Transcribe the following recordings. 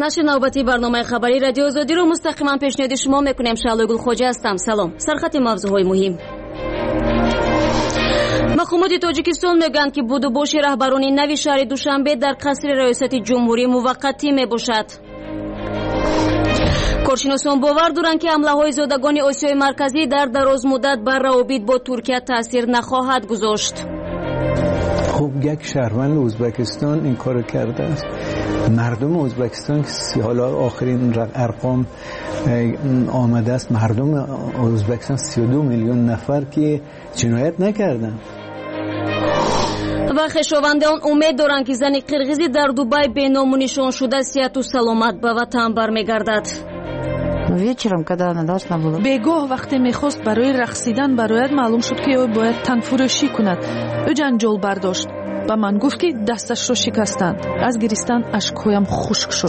نشر نوبتی برنامه خبری رادیو آزادی رو مستقیما پیشنهاد شما میکنیم. شعله گل خواجه هستم. سلام. سرخط موضوعهای مهم. مقامات تاجیکستان میگن که بودوباش رهبران نوی شهر دوشنبه در قصر ریاست جمهوری موقتی میباشد. کارشناسان باور دارند که حمله‌های زادگان آسیای مرکزی در دراز مدت بر روابط با ترکیه تاثیر نخواهد گذاشت. خب یک شهروند ازبکستان این کارو کرده است. مردم ازبکستان که حالا آخرین ارقام آمده است، مردم ازبکستان 32 میلیون نفر که جنایت نکردند. و خویشاوندان امید دارند که زن قرغیزی در دبی به نام و نشان شده صحت و سلامت به وطن برمیگردد. بگاه وقتی میخواست برای رقصیدن برایت معلوم شد که او باید تنفروشی کند. او جنجال برداشت. با من گفت که دستش رو شکستند. از گریستن اشکهایم خشک شد.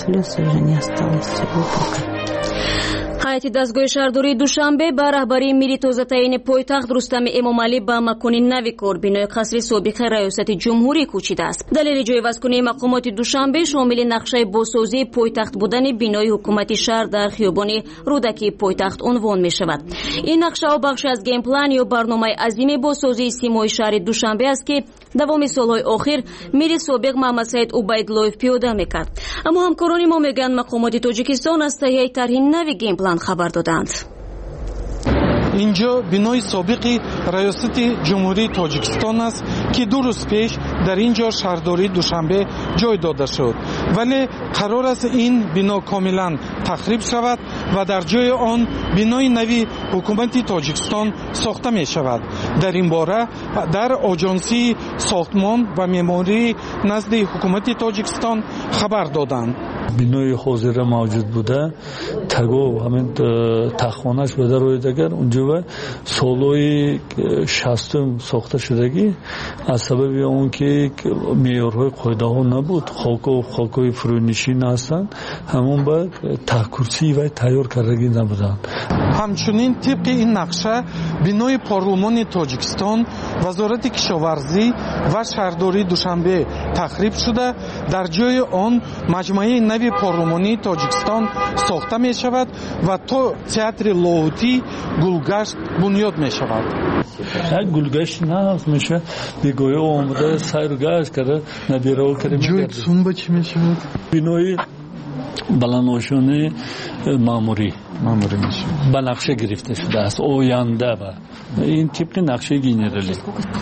ҳайати дастгоҳи шаҳрдории душанбе ба раҳбарии мири тозатаини пойтахт рустами эмомалӣ ба макони нави кор бинои қасри собиқи раёсати ҷумҳурӣ кӯчидааст. далели ҷойвазкунии мақомоти душанбе шомили нақшаи босозии пойтахт будани бинои ҳукумати шаҳр дар хиёбони рӯдакии пойтахт унвон мешавад. ин нақшаҳо бахше аз геймплан ё барномаи азими босозии симои шаҳри душанбе аст ки давоми солҳои охир мири собиқ Маҳмад Саид Убайдуллоев пиёда мекард. аммо ҳамкорони мо мегӯянд мақомоти тоҷикистон аз таҳияи тарҳи нави геймплан خبر دادند. اینجا بینای سابقی ریاست جمهوری تاجیکستان است که 2 روز پیش در اینجا شهرداری دوشنبه جای داده شد، ولی قرار است این بنا کاملا تخریب شود و در جای آن بینای نوی حکومت تاجیکستان ساخته می شود. در این باره در آژانسی ساختمان و معماری نزد حکومت تاجیکستان خبر دادند. بینای حاضر موجود بوده، تگو همین تخمانش بوده روی دگر اونجا و سالوی 60 ساخته شدگی از سبب اون که معیارهای قاعده ها نبود، خاکای فرونشین هستند، همون با تحکرسی و تیار کردگی نبودند. همچنین طبق این نقشه بینای پارلمان تاجیکستان، وزارت کشاورزی و شهرداری دوشنبه تخریب شده. در جای آن مجموعه نوی پارلمانی تاجیکستان ساخته می شود و تو تئاتر لاهوتی گلگشت بنیاد می شود. گلگشت نه میشه بگویا آمده سیرگشت کرده نبیرو کرده. جای سون با چی می شود؟ بینای بلندآشانه معماری میشه. با نقشه گرفته شده است. آینده با این تیپ نقشه گنرالی.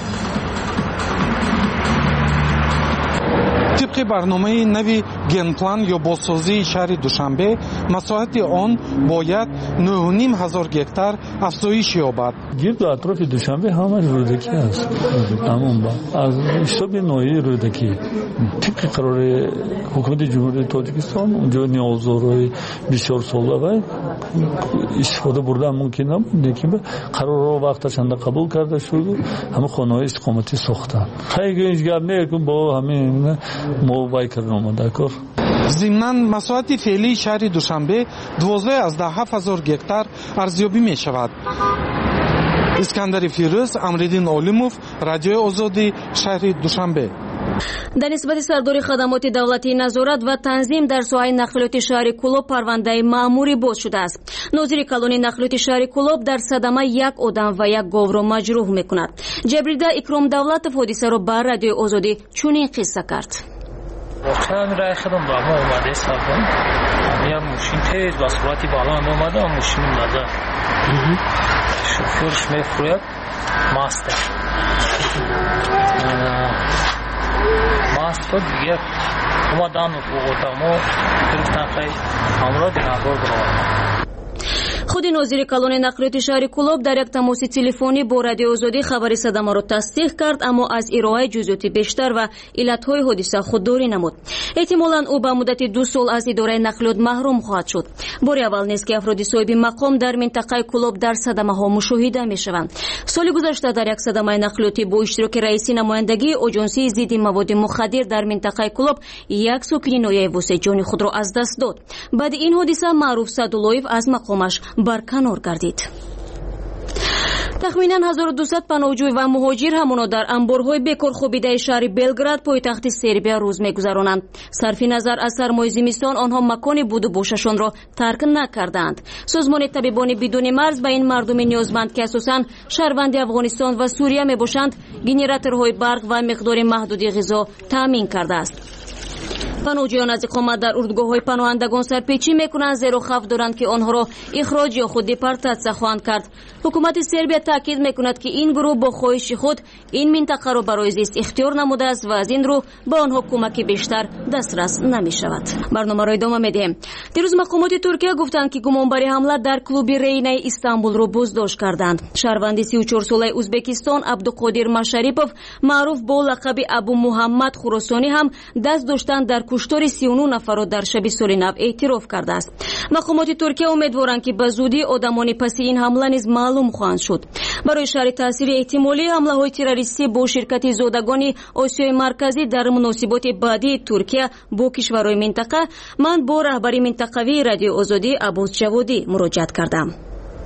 طبق برنامه نوی گنپلان یا بازسازی شهر دوشنبه، مساحت آن باید 9,500 گکتار افزایش یابد. گرد و اطراف دوشنبه همه رودکی است. تمام با از حساب نوعی رودکی. طبق قرار حکومت جمهوری تاجیکستان اونجا نیازهای بسیار ساله و استفاده بردن ممکن نبود، لیکن قرار وقتش قبول کرده شد. همه خانه‌های استقامتی ساختن. خیلی گنجگرد نیکن با همین ما وای کردم دکار. ضمناً مساحت فعلی شهر دوشنبه 12,000 گکتار ارزیابی می شود. اسکندر فیروز، امردین عالموف، رادیو آزادی، شهر دوشنبه. در نسبت سرداری خدمات دولتی نظارت و تنظیم در ساحه نقلیات شهر کلوب پرونده مأموری باز شده است. ناظر کلون نقلیات شهر کلوب در صدمه یک آدم و یک گاو را مجروح میکند. جبریده اکرام دولتов حادثه را بر رادیو آزادی چنین قصه کرد. واقعا رای خودم با ما اومده ساختم. میام ماشین تیز با سرعتی بالا اومده و ماشین نزد. شوفرش میفروید ماست. ماست دیگه اومدن اومدم و گرفتن خیلی همراه دیگه برو. خود ناظر کلون نقلیات شهر کلوب در یک تماس تلفنی با رادیو آزادی خبر صدمه را تصدیق کرد، اما از ارائه جزئیات بیشتر و علتهای حادثه خودداری نمود. احتمالاً او به مدت 2 سال از اداره نقلیات محروم خواهد شد. بار اول نیست که افراد صاحب مقام در منطقه کلوب در صدمه ها مشاهده می شوند. سال گذشته در یک صدمه نقلیاتی با اشتراک رئیس نمایندگی آژانسی ضد مواد مخدر در منطقه کلوب یک ساکن نویویس جان خود را از دست داد. بعد این حادثه معروف سعداللهیف از مقامش برکنار گردید. تخمیناً 1200 پناهجوی و مهاجر همونا در انبارهای بکار خوابیده شهر بلگراد پایتخت سربیا روز می‌گذرانند. صرف نظر از سرمای زمستان آنها مکان بود و بوششان را ترک نکردند. سازمان طبیبان بدون مرز به این مردم نیازمند که اساساً شهروند افغانستان و سوریه میباشند گنراتورهای برق و مقدار محدودی غذا تامین کرده است. پناهجویان از اقامت در اردوگاه‌های پناهندگان سرپیچی میکنند زیرا خوف دارند که آنها را اخراج یا خود دیپورتاسیون خواهند کرد. حکومت سربیا تاکید میکند که این گروه با خواهش خود این منطقه را برای زیست اختیار نموده است و از این رو به آنها کمک بیشتر دسترس نمیشود. برنامه را ادامه میدیم. دیروز مقامات ترکیه گفتند که گمانبری حمله در کلوب رینه استانبول را بازداشت کردند. شهروند 34 ساله ازبکستان عبدالقادر مشریپوف معروف با لقب ابو محمد خراسانی هم دست داشتن در کشتار 39 نفر را در شب سال نو اعتراف کرده است. مقامات ترکیه امیدوارند که به زودی آدمان پس این حمله نیز معلوم خواهند شد. برای شرح تاثیر احتمالی حمله های تروریستی با شرکت زادگان آسیای مرکزی در مناسبات بعدی ترکیه با کشورهای منطقه من با رهبری منطقوی رادیو آزادی عباس جوادی مراجعت کردم.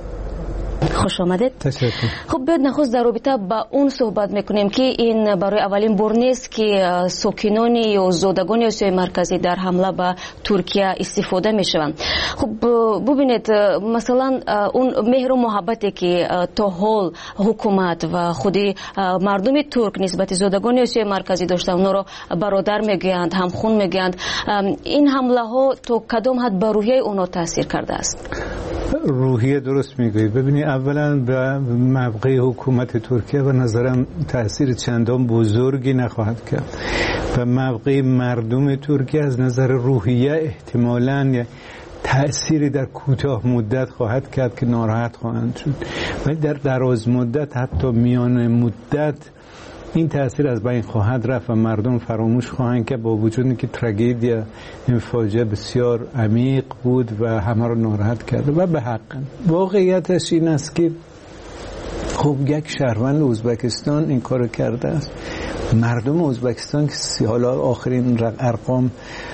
خوش آمدید. تشکر. خب بیاد نخست در رابطه با اون صحبت میکنیم که این برای اولین بار نیست که ساکنان یا زادگان آسیای مرکزی در حمله به ترکیه استفاده میشوند. خب ببینید مثلا اون مهر و محبتی که تا حال حکومت و خودی مردم ترک نسبت زادگان آسیای مرکزی داشتن اونا رو برادر میگویند، همخون میگویند، این حمله ها تا کدام حد بر روحیه اونا تاثیر کرده است؟ روحیه درست میگویی. ببینید اولا به موقع حکومت ترکیه به نظرم تاثیر چندان بزرگی نخواهد کرد. به موقع مردم ترکیه از نظر روحیه احتمالاً تأثیری در کوتاه مدت خواهد کرد که ناراحت خواهند شد، ولی در دراز مدت حتی میان مدت این تأثیر از بین خواهد رفت و مردم فراموش خواهند که با وجود اینکه تراژدی این فاجعه بسیار عمیق بود و همه رو ناراحت کرده و به حق. واقعیتش این است که خب یک شهروند ازبکستان این کارو کرده است. مردم ازبکستان که حالا آخرین ارقام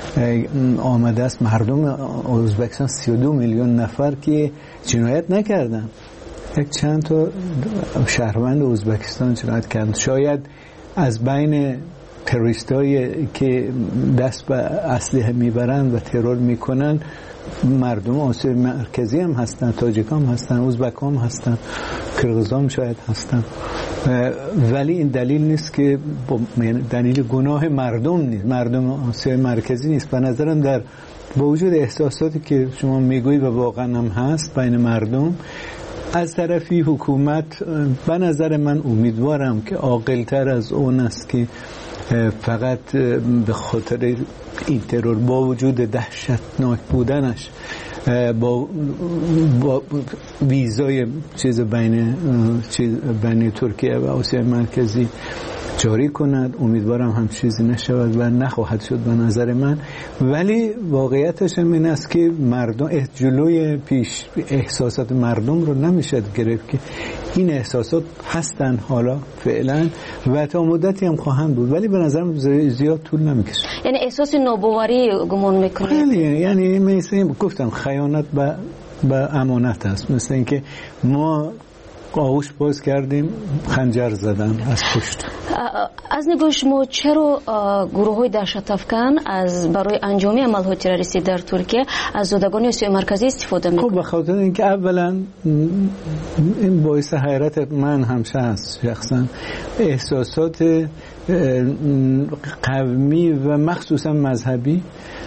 آمده است، مردم ازبکستان 32 میلیون نفر که جنایت نکردن، یک چند تا شهروند ازبکستان جنایت کردند. شاید از بین تروریستایی که دست به اسلحه میبرند و ترور میکنن مردم آسیای مرکزی هم هستن، تاجیک هم هستن، ازبک هم هستن، کرغیز هم شاید هستن، ولی این دلیل نیست که دلیل گناه مردم نیست، مردم آسیای مرکزی نیست. به نظرم در با وجود احساساتی که شما میگویی و واقعا هم هست بین مردم، از طرفی حکومت به نظر من امیدوارم که عاقل‌تر از اون است که فقط به خاطر این ترور با وجود دهشتناک بودنش با ویزای بین ترکیه و آسیای مرکزی جاری کند. امیدوارم هم چیزی نشود و نخواهد شد به نظر من، ولی واقعیتش این است که مردم جلوی پیش احساسات مردم رو نمیشه گرفت که این احساسات هستن حالا فعلا و تا مدتی هم خواهند بود، ولی به نظرم زیاد طول نمیکشه. یعنی احساس ناباوری گمان میکنه. یعنی مثل گفتم خیانت به امانت است، مثل اینکه ما آغوش باز کردیم خنجر زدن از پشت. از نگاه شما چرا گروه های دهشت افکن برای انجام عملهای تروریستی در ترکیه از زادگان آسیای مرکزی استفاده میکنند؟ خب به خاطر اینکه اولا این باعث حیرت من همشه هست شخصا، احساسات قومی و مخصوصا مذهبی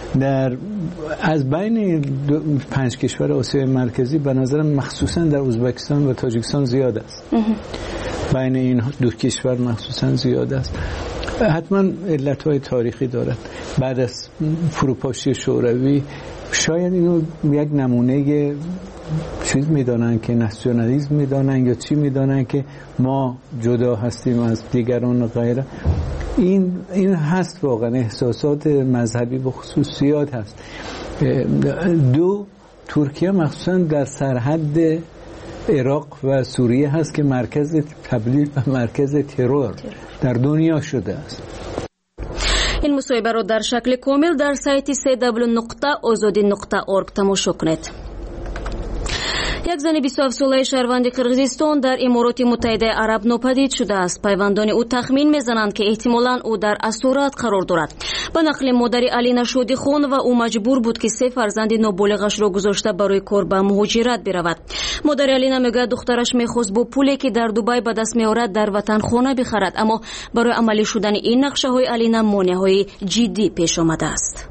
از بین 5 کشور آسیای مرکزی به نظرم مخصوصا در ازبکستان و تاجیکستان زیاد است. بین این 2 کشور مخصوصا زیاد است. حتما علتهای تاریخی دارد. بعد از فروپاشی شوروی شاید اینو یک نمونه چیز میدانن که ناسیونالیسم میدانن یا چی میدانن که ما جدا هستیم از دیگران و غیره. این هست واقعا احساسات مذهبی به خصوصیات هست. 2 ترکیه مخصوصا در سرحد عراق و سوریه هست که مرکز تبلیغ و مرکز ترور در دنیا شده است. این مصاحبه را در شکل کامل در سایت www.azadi.org تماشا کنید. یک زن 27 ساله شهروند قرقیزستان در امارات متحده عرب ناپدید شده است. پیوندان او تخمین میزنند که احتمالاً او در اسارت قرار دارد. به نقل مادر علینا شودیخون و او مجبور بود که 3 فرزند نابالغش را گذاشته برای کار به مهاجرت برود. مادر علینا میگوید دخترش میخواست با پولی که در دبی به دست میآورد در وطن خانه بخرد، اما برای عملی شدن این نقشه های علینا مانع‌های جدی پیش آمده است.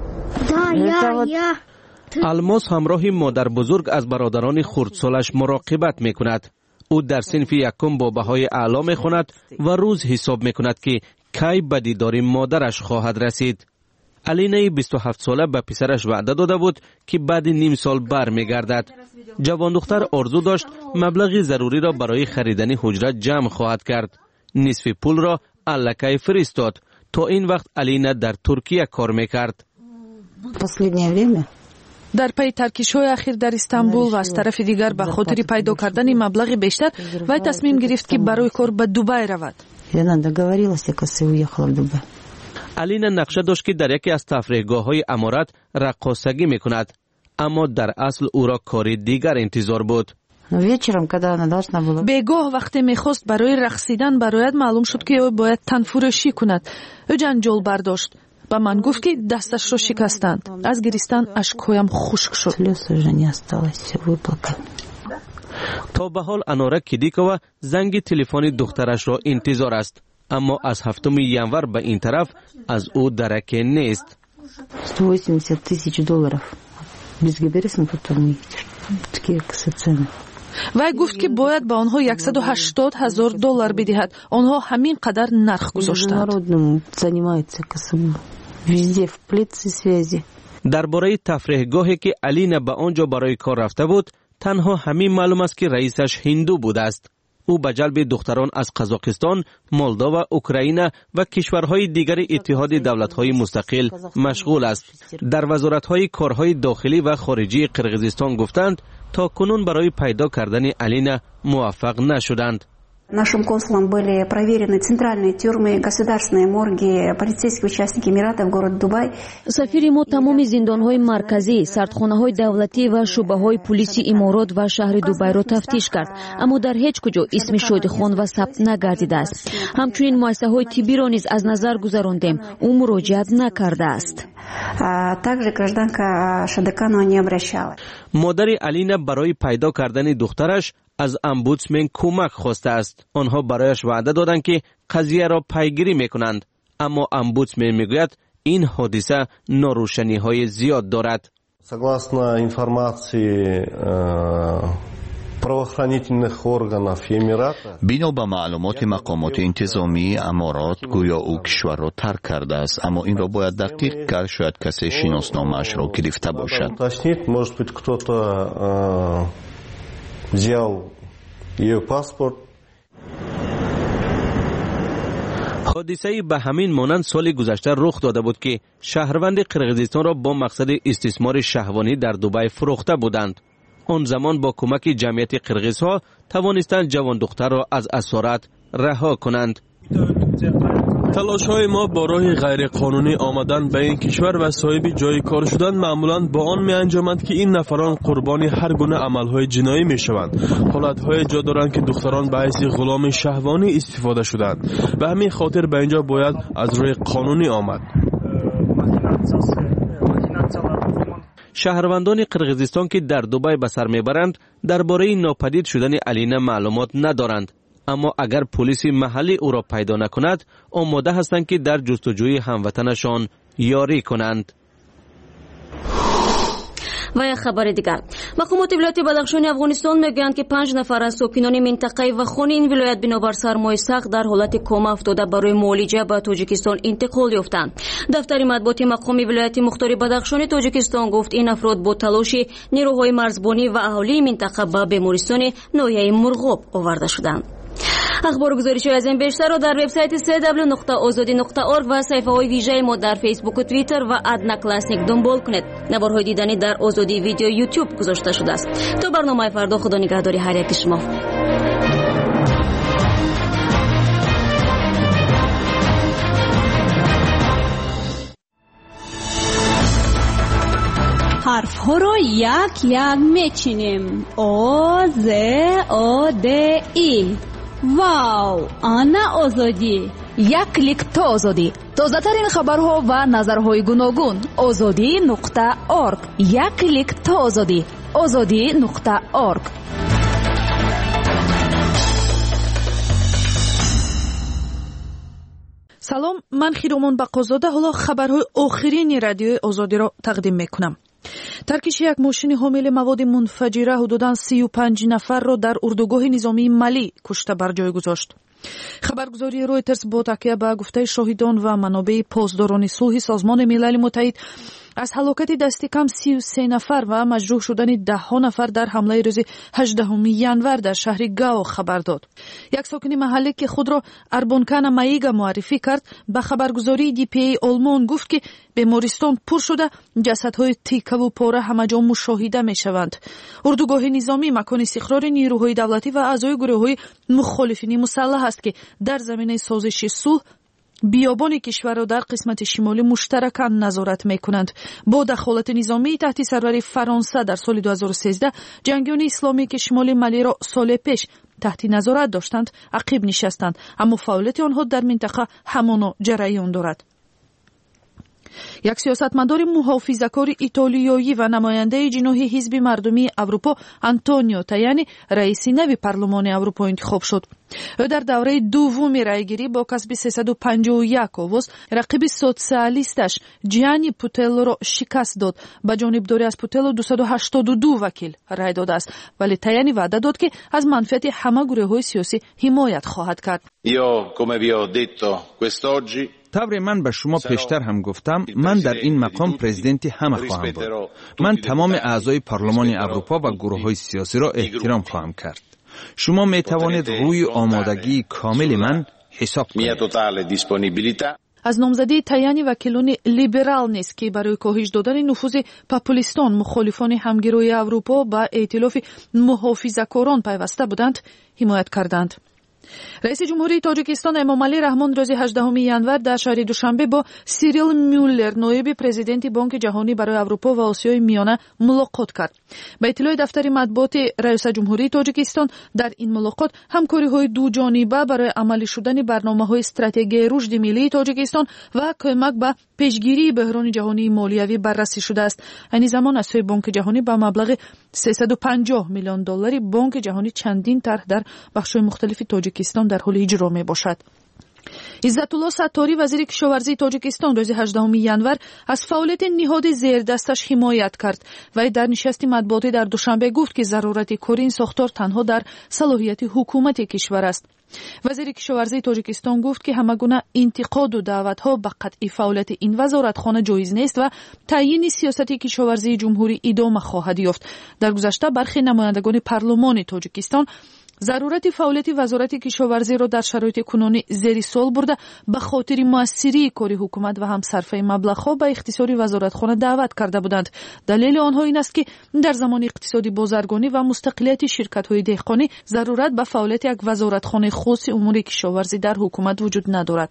الماس همراه مادر بزرگ از برادران خردسالش مراقبت می کند. او در صنف یکم با بهای اعلا می خوند و روز حساب می کند که کی به دیدار مادرش خواهد رسید. علینه 27 ساله به پسرش وعده داده بود که بعد نیم سال بر می گردد. جوان دختر آرزو داشت مبلغ ضروری را برای خریدن حجره جمع خواهد کرد. نصف پول را الکی فرستاد. تا این وقت علینه در ترکیه کار می کرد. در پی ترکش‌های اخیر در استانبول و از طرف دیگر به خاطر پیدا کردن مبلغ بیشتر وی تصمیم گرفت که برای کار به دبی رود. علینا نقشه داشت که در یکی از تفریحگاه‌های امارات رقاصگی می‌کند، اما در اصل او را کار دیگر انتظار بود. بگاه وقتی می‌خواست برای رقصیدن برایت معلوم شد که او باید تنفروشی کند. او جنجال برداشت. با من گفت که دستش را شکستند. از گریستن اشکهایم خشک شد. تا به حال انارا کدیکова زنگ تلفن دخترش را انتظار است، اما از 7 ینور به این طرف از او درکی نیست. وی گفت که باید به آنها $180,000 بدهد. آنها همین قدر نرخ گذاشتند. درباره تفریحگاهی که علینا به آنجا برای کار رفته بود تنها همین معلوم است که رئیسش هندو بوده است. او به جلب دختران از قزاقستان، مولداوا، اوکراین و کشورهای دیگر اتحاد دولت‌های مستقل مشغول است. در وزارت‌های کارهای داخلی و خارجی قرقیزستان گفتند تا کنون برای پیدا کردن علینا موفق نشدند. Нашим консулам были проверены центральные тюрьмы, государственные морги, полицейские участки Эмиратов, город Дубай. سفیر ما تمام زندان‌های مرکزی، سردخانه‌های دولتی و شعبه‌های پلیس امارات و شهر دبی را تفتیش کرد، اما در هیچ کجا اسم شودیخون و ثبت نگردیده است. همچنین مؤسسه‌های طبی را نیز از نظر گذراندیم. او مراجعت نکرده است. также гражданка Шадыканова не обращалась. مادر علینا برای پیدا کردن دخترش از امبودسمن کمک خواسته است. آنها برایش وعده دادند که قضیه را پیگیری میکنند، اما امبودسمن میگوید این حادثه ناروشنی‌های زیاد دارد. Согласно информации правоохранительных органов Эмирата, بنا به معلومات مقامات انتظامی امارات گویا او کشور را ترک کرده است، اما این را باید دقیق کرد. شاید کسی شناسنامه‌اش را گرفته باشد. Может быть, кто-то взял ее паспорт. حادثه به همین مانند سال گذشته رخ داده بود که شهروند قرقیزستان را با مقصد استثمار شهوانی در دبی فروخته بودند. آن زمان با کمک جمعیت قرقیزها توانستند جوان دختر را از اسارت رها کنند. تلاش‌های ما با راه غیر قانونی آمدن به این کشور و صاحب جای کار شدن معمولاً با آن می‌انجامد که این نفران قربانی هر گونه عمل‌های جنایی می‌شوند. حالت‌های جا دارند که دختران به حیث غلام شهوانی استفاده شدند. به همین خاطر به اینجا باید از راه قانونی آمد. شهروندان قرقیزستان که در دبی به سر میبرند درباره ناپدید شدن علینا معلومات ندارند، اما اگر پلیس محلی او را پیدا نکند آماده هستند که در جستجوی هموطنشان یاری کنند. و یک خبر دیگر، مقامات ولایت بدخشان افغانستان میگویند که 5 نفر از ساکنان منطقه و خانه این ولایت بنابر سرمای سخت در حالت کما افتاده برای معالجه به تاجیکستان انتقال یافتند. دفتر مطبوعات مقام ولایت مختار بدخشان تاجیکستان گفت این افراد با تلاش نیروهای مرزبانی و اهالی منطقه به بیمارستان ناحیه مرغاب آورده شدند. اخبار و گزارش‌های از این بیشتر را در وبسایت www.azadi.org و صفحه‌های ویژه ما در فیسبوک و توییتر و ادنا کلاسیک دنبال کنید. نوارهای دیدنی در آزادی ویدیو یوتیوب گذاشته شده است. تا برنامه فردا خدا نگهداری هر یک شما. ҳарфҳоро як мечинем. о з о д и. вау, ана озодӣ. як клик то озодӣ. тозатарин хабарҳо ва назарҳои гуногун. озодӣ.орг. як клик то озодӣ. озодӣ.орг. салом, ман хиромон бақозода ҳоло хабарҳои охирини радиои озодиро тақдим мекунам. таркиши як мошини ҳомили маводи мунфаҷира ҳудудан 35 нафарро дар урдугоҳи низомии Малӣ кушта бар ҷой гузошт. хабаргузории Reuters бо такя ба гуфтаи шоҳидон ва манобеи поздорони сулҳи созмони милали муттаҳид аз ҳалокати дасти кам 33 нафар ва маҷрӯҳ шудани даҳҳо нафар дар ҳамлаи рӯзи 18 январ дар шаҳри Гао хабар дод. як сокини маҳаллӣ ки худро Арбонкана Маига муаррифӣ кард, ба хабаргузории DPA Олмон гуфт ки бемористон пур шуда ҷасадҳои тиккаву пора ҳамаҷо мушоҳида мешаванд. урдугоҳи низомӣ макони истиқрори нирӯҳои давлатӣ ва аъзои гурӯҳҳои мухолифини мусаллаҳ аст ки дар заминаи созиши сулҳ биёбони кишварро дар қисмати шимолӣ муштаракан назорат мекунанд. бо дахолати низомии таҳти сарвари Фаронса дар соли 2013 ҷангиёни исломӣ ки шимоли Малиро соли пеш таҳти назорат доштанд ақиб нишастанд, аммо фаъолияти онҳо дар минтақа ҳамоно ҷараён дорад. як сиёсатмадори муҳофизакори итолиёӣ ва намояндаи ҷиноҳи ҳизби мардумии Аврупо Антонио Таяни раиси нави парлумони Аврупо интихоб шуд. ӯ дар давраи дуввуми райгирӣ бо касби 351 овоз рақиби социалисташ Ҷианни Путеллоро шикаст дод. ба ҷонибдорӣ аз Путелло 282 вакил рай додааст, вале Таяни ваъда дод ки аз манфиати ҳама гурӯҳҳои сиёсӣ ҳимоят хоҳад кард. طبری من به شما پیشتر هم گفتم، من در این مقام پرزیدنت همه خواهم بود. من تمام اعضای پارلمان اروپا و گروه‌های سیاسی را احترام خواهم کرد. شما می توانید روی آمادگی کامل من حساب کنید. از نامزدی Таяни вакилони либерал نیز که برای کاهش دادن نفوذ پاپولیستان مخالفان همگرایی اروپا با ائتلاف محافظه‌کاران پیوسته بودند حمایت کردند. رئیس جمهوری تاجیکستان امامعلی رحمان روز 18 январ дар шаҳри Душанбе бо Сирил Мюллер, ноиби президенти Банки ҷаҳонӣ барои Аврупо ва Осиёи миёна мулоқот кард. ба иттилои дафтари матбуоти раиса ҷумҳурии Тоҷикистон, дар ин мулоқот ҳамкориҳои дуҷониба барои амалӣ шудани барномаҳои стратегияи рушди миллии Тоҷикистон ва кӯмак ба пешгирии бӯҳрони ҷаҳонии молиявӣ баррасӣ шудааст. айни замон аз сӯи Банки ҷаҳонӣ ба маблағи $350 миллион Банки ҷаҳонӣ чандин тарҳ дар бахшҳои мухталифи Тоҷикистон дар ҳоли иҷро мебошад. Иззатулло Сатторӣ, вазири кишоварзии Тоҷикистон, рӯзи 18 январ аз фаъолияти ниҳоди зердасташ ҳимоят кард. вай дар нишасти матбуотӣ дар Душанбе гуфт ки зарурати кори ин сохтор танҳо дар салоҳияти ҳукумати кишвар аст. вазири кишоварзии Тоҷикистон гуфт ки ҳама гуна интиқоду даъватҳо ба қатъи фаъолияти ин вазоратхона ҷоиз нест ва таъйини сиёсати кишоварзии ҷумҳурӣ идома хоҳад ёфт. дар гузашта бархе намояндагони парлумони Тоҷикистон зарурати фаъолияти вазорати кишоварзиро дар шароити кунонӣ зери сол бурда ба хотири муассирии кори ҳукумат ва ҳамсарфаи маблағҳо ба ихтисори вазоратхона даъват карда буданд. далели онҳо ин аст ки дар замони иқтисоди бозаргонӣ ва мустақилияти ширкатҳои деҳқонӣ зарурат ба фаъолияти як вазоратхонаи хосси умури кишоварзӣ дар ҳукумат вуҷуд надорад.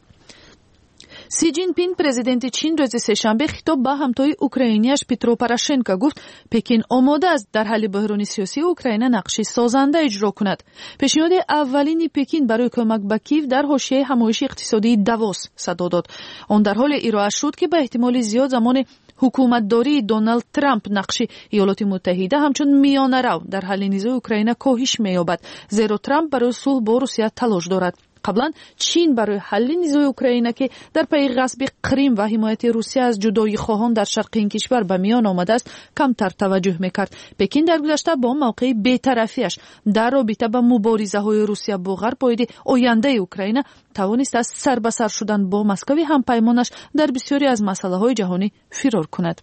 Си Ҷинпин, президенти Чин, рӯзи сешанбе хитоб ба ҳамтои украинияш Петро Порошенко гуфт, Пекин омода аст дар ҳалли бӯҳрони сиёсии Украина нақши созанда иҷро кунад. пешниҳоди аввалини Пекин барои кӯмак ба Киев дар ҳошияи ҳамоиши иқтисодии Давос садо дод. он дар ҳоле ироа шуд ки ба эҳтимоли зиёд замони ҳукуматдории Доналд Трамп нақши Иёлоти Муттаҳида ҳамчун миёнарав дар ҳалли низои Украина коҳиш меёбад, зеро Трамп барои сулҳ бо Русия талош дорад. қаблан Чин барои ҳалли низои Украина ки дар пайи ғасби Қрим ва ҳимояти Русия аз ҷудоихоҳон дар шарқи ин кишвар ба миён омадааст, камтар таваҷҷӯҳ мекард. Пекин дар гузашта бо мавқеи бетарафиаш дар робита ба муборизаҳои Русия бо Ғарб оиди ояндаи Украина тавонист аз сарбасар шудан бо Москвави ҳампаймонаш дар бисёре аз масъалаҳои ҷаҳонӣ фирор кунад.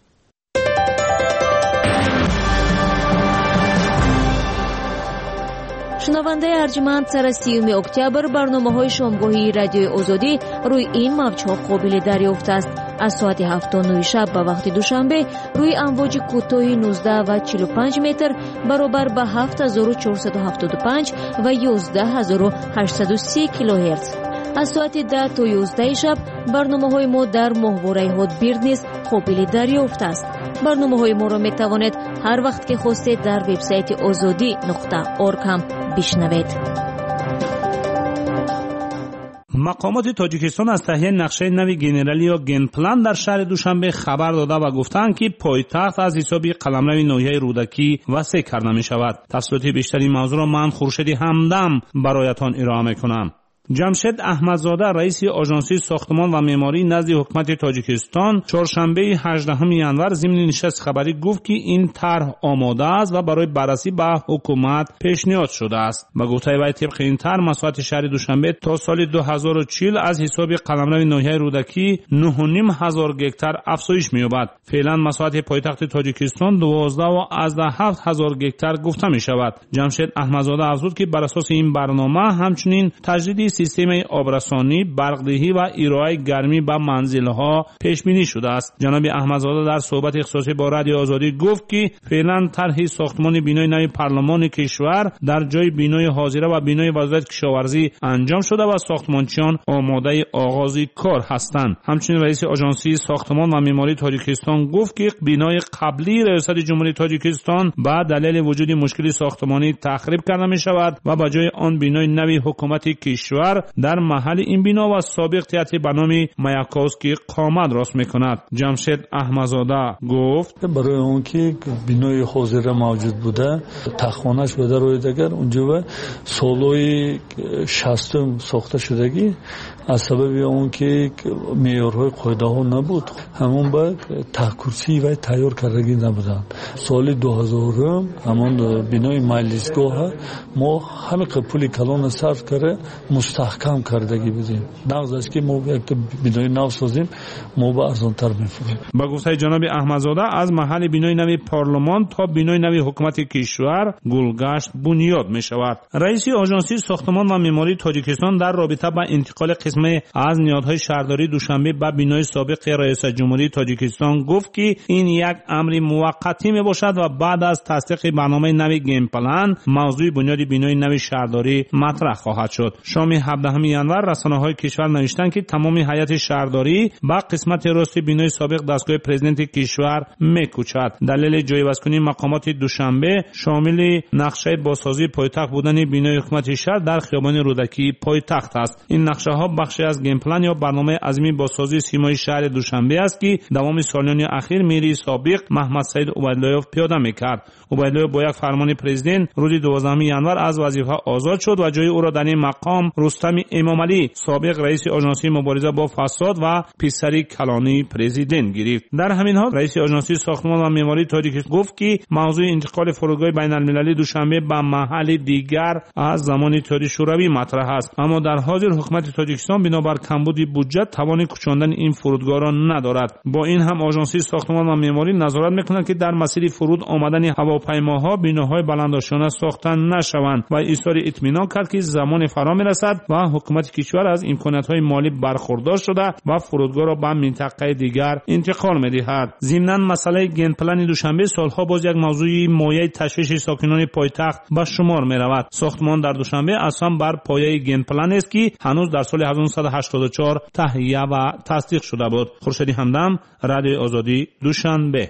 шунавандаи арҷманд, сара 30 октябр барномаҳои шомгоҳии радиои Озодӣ рӯи ин мавҷҳо қобили дарёфт аст. аз соати 7:09 шаб ба вақти душанбе рӯи амвоҷи кӯтоҳи 19 ва 45 метр баробар ба 7475 ва 11830 килоҳерц از ساعت 10 تا 11 شب برنامه‌های ما در ماهواره هاتبیرد نیز قابل دریافت است. برنامه‌های ما را می‌توانید هر وقت که خواستید در وبسایت azadi.org هم بشنوید. مقامات تاجیکستان از تهیه نقشه نوی گنرالی یا گنپلان در شهر دوشنبه خبر داده و گفتند که پایتخت از حساب قلمرو ناحیه رودکی وسیع کرده می شود. تفصیلات بیشتری موضوع را من خورشید همدم برایتان ارائه میکنم. جمشید احمدزاده رئیس آژانسی ساختمان و معماری نزد حکومت تاجیکستان چهارشنبه 18 ژانویه ضمن نشست خبری گفت که این طرح آماده است و برای بررسی به حکومت پیشنهاد شده است. با گفته وی طبق این طرح مساحت شهر دوشنبه تا سال 2040 از حساب قلمرو ناحیه رودکی 9,500 گکتار افزایش می‌یابد. فعلا مساحت پایتخت تاجیکستان 12,700 گکتار گفته می‌شود. جمشید احمدزاده افزود که بر اساس این برنامه همچنین تجدید سیستم آبرسانی، برقدهی و ارائه گرمی به منزل‌ها پیش بینی شده است. جناب احمدزاده در صحبت اختصاصی با رادیو آزادی گفت که فعلا طرح ساختمان بینای نوی پارلمان کشور در جای بینای حاضره و بینای وزارت کشاورزی انجام شده و ساختمانچیان آماده آغاز کار هستند. همچنین رئیس آژانسی ساختمان و معماری تاجیکستان گفت که بینای قبلی ریاست جمهوری تاجیکستان به دلیل وجود مشکل ساختمانی تخریب کرده می شود و به جای آن بینای نوی حکومت کشور در محل این بنا و سابق تئاتر به نام مایاکوسکی قامت راست میکند. جمشید احمدزاده گفت برای اون که بینای حاضر موجود بوده تخمانش بوده روی دیگر اونجا و سالوی 60 ساخته شدگی از سبب اون که معیارهای قاعده ها نبود همون با تحکرسی و تیار کردگی نبودن. سال 2000 همون بینای مجلسگاه ما همه پول کلان صرف کرده مستحکم کردگی بودیم. نقض است که ما یک بینای نو سازیم ما با ارزانتر میفروشیم. با گفته جناب احمدزاده از محل بینای نوی پارلمان تا بینای نوی حکومت کشور گلگشت بنیاد می شود. رئیس آژانسی ساختمان و معماری تاجیکستان در رابطه با انتقال قسمه از نهادهای شهرداری دوشنبه به بینای سابق ریاست جمهوری تاجیکستان گفت که این یک امر موقتی می باشد و بعد از تصدیق برنامه نوی گیم پلان موضوع بنیاد بینای نوی شهرداری مطرح خواهد شد. شام 17 ژانویه رسانه‌های کشور نوشتند که تمام هیئت شهرداری با قسمت راست بینای سابق دستگاه پرزیدنت کشور می‌کوچد. دلیل جایگزینی مقامات دوشنبه شامل نقشه بازسازی پایتخت بودن بینای حکومت شهر در خیابان رودکی پایتخت است. این نقشه‌ها بخشی از گیم پلان یا برنامه عظیمی بازسازی سیمای شهر دوشنبه است که دوام سالیان اخیر میری سابق محمد سعید عبیداللهیف پیاده می‌کرد. عبیداللهیف با یک فرمان پرزیدنت روز 12 ژانویه از وظیفه آزاد شد و جای او را در این مقام رستم امامعلی سابق رئیس آژانسی مبارزه با فساد و پسری کلانی پرزیدنت گرفت. در همین حال رئیس آژانسی ساختمان و معماری تاجیکستان گفت که موضوع انتقال فرودگاه بین‌المللی دوشنبه به محل دیگر از زمان اتحادیه شوروی مطرح است، اما در حاضر حکومت تاجیکستان بنابر کمبود بودجه توان کوچاندن این فرودگاه را ندارد. با این هم آژانسی ساختمان و معماری نظارت می‌کند که در مسیر فرود آمدن هواپیماها بناهای بلندشانه ساخته نشوند و اظهار اطمینان کرد که زمان فرا می‌رسد و حکومت کشور از امکانات‌های مالی برخوردار شده و فرودگاه را به منطقه دیگر انتقال می‌دهد. ضمناً مسئله گند پلن دوشنبه سالها باز یک موضوع مایه تشویش ساکنان پایتخت به شمار می‌رود. ساختمان در دوشنبه اصلا بر پایه گند پلن است که هنوز در سال 1984 تهیه و تصدیق شده بود. خورشید همدم، رادیو آزادی، دوشنبه.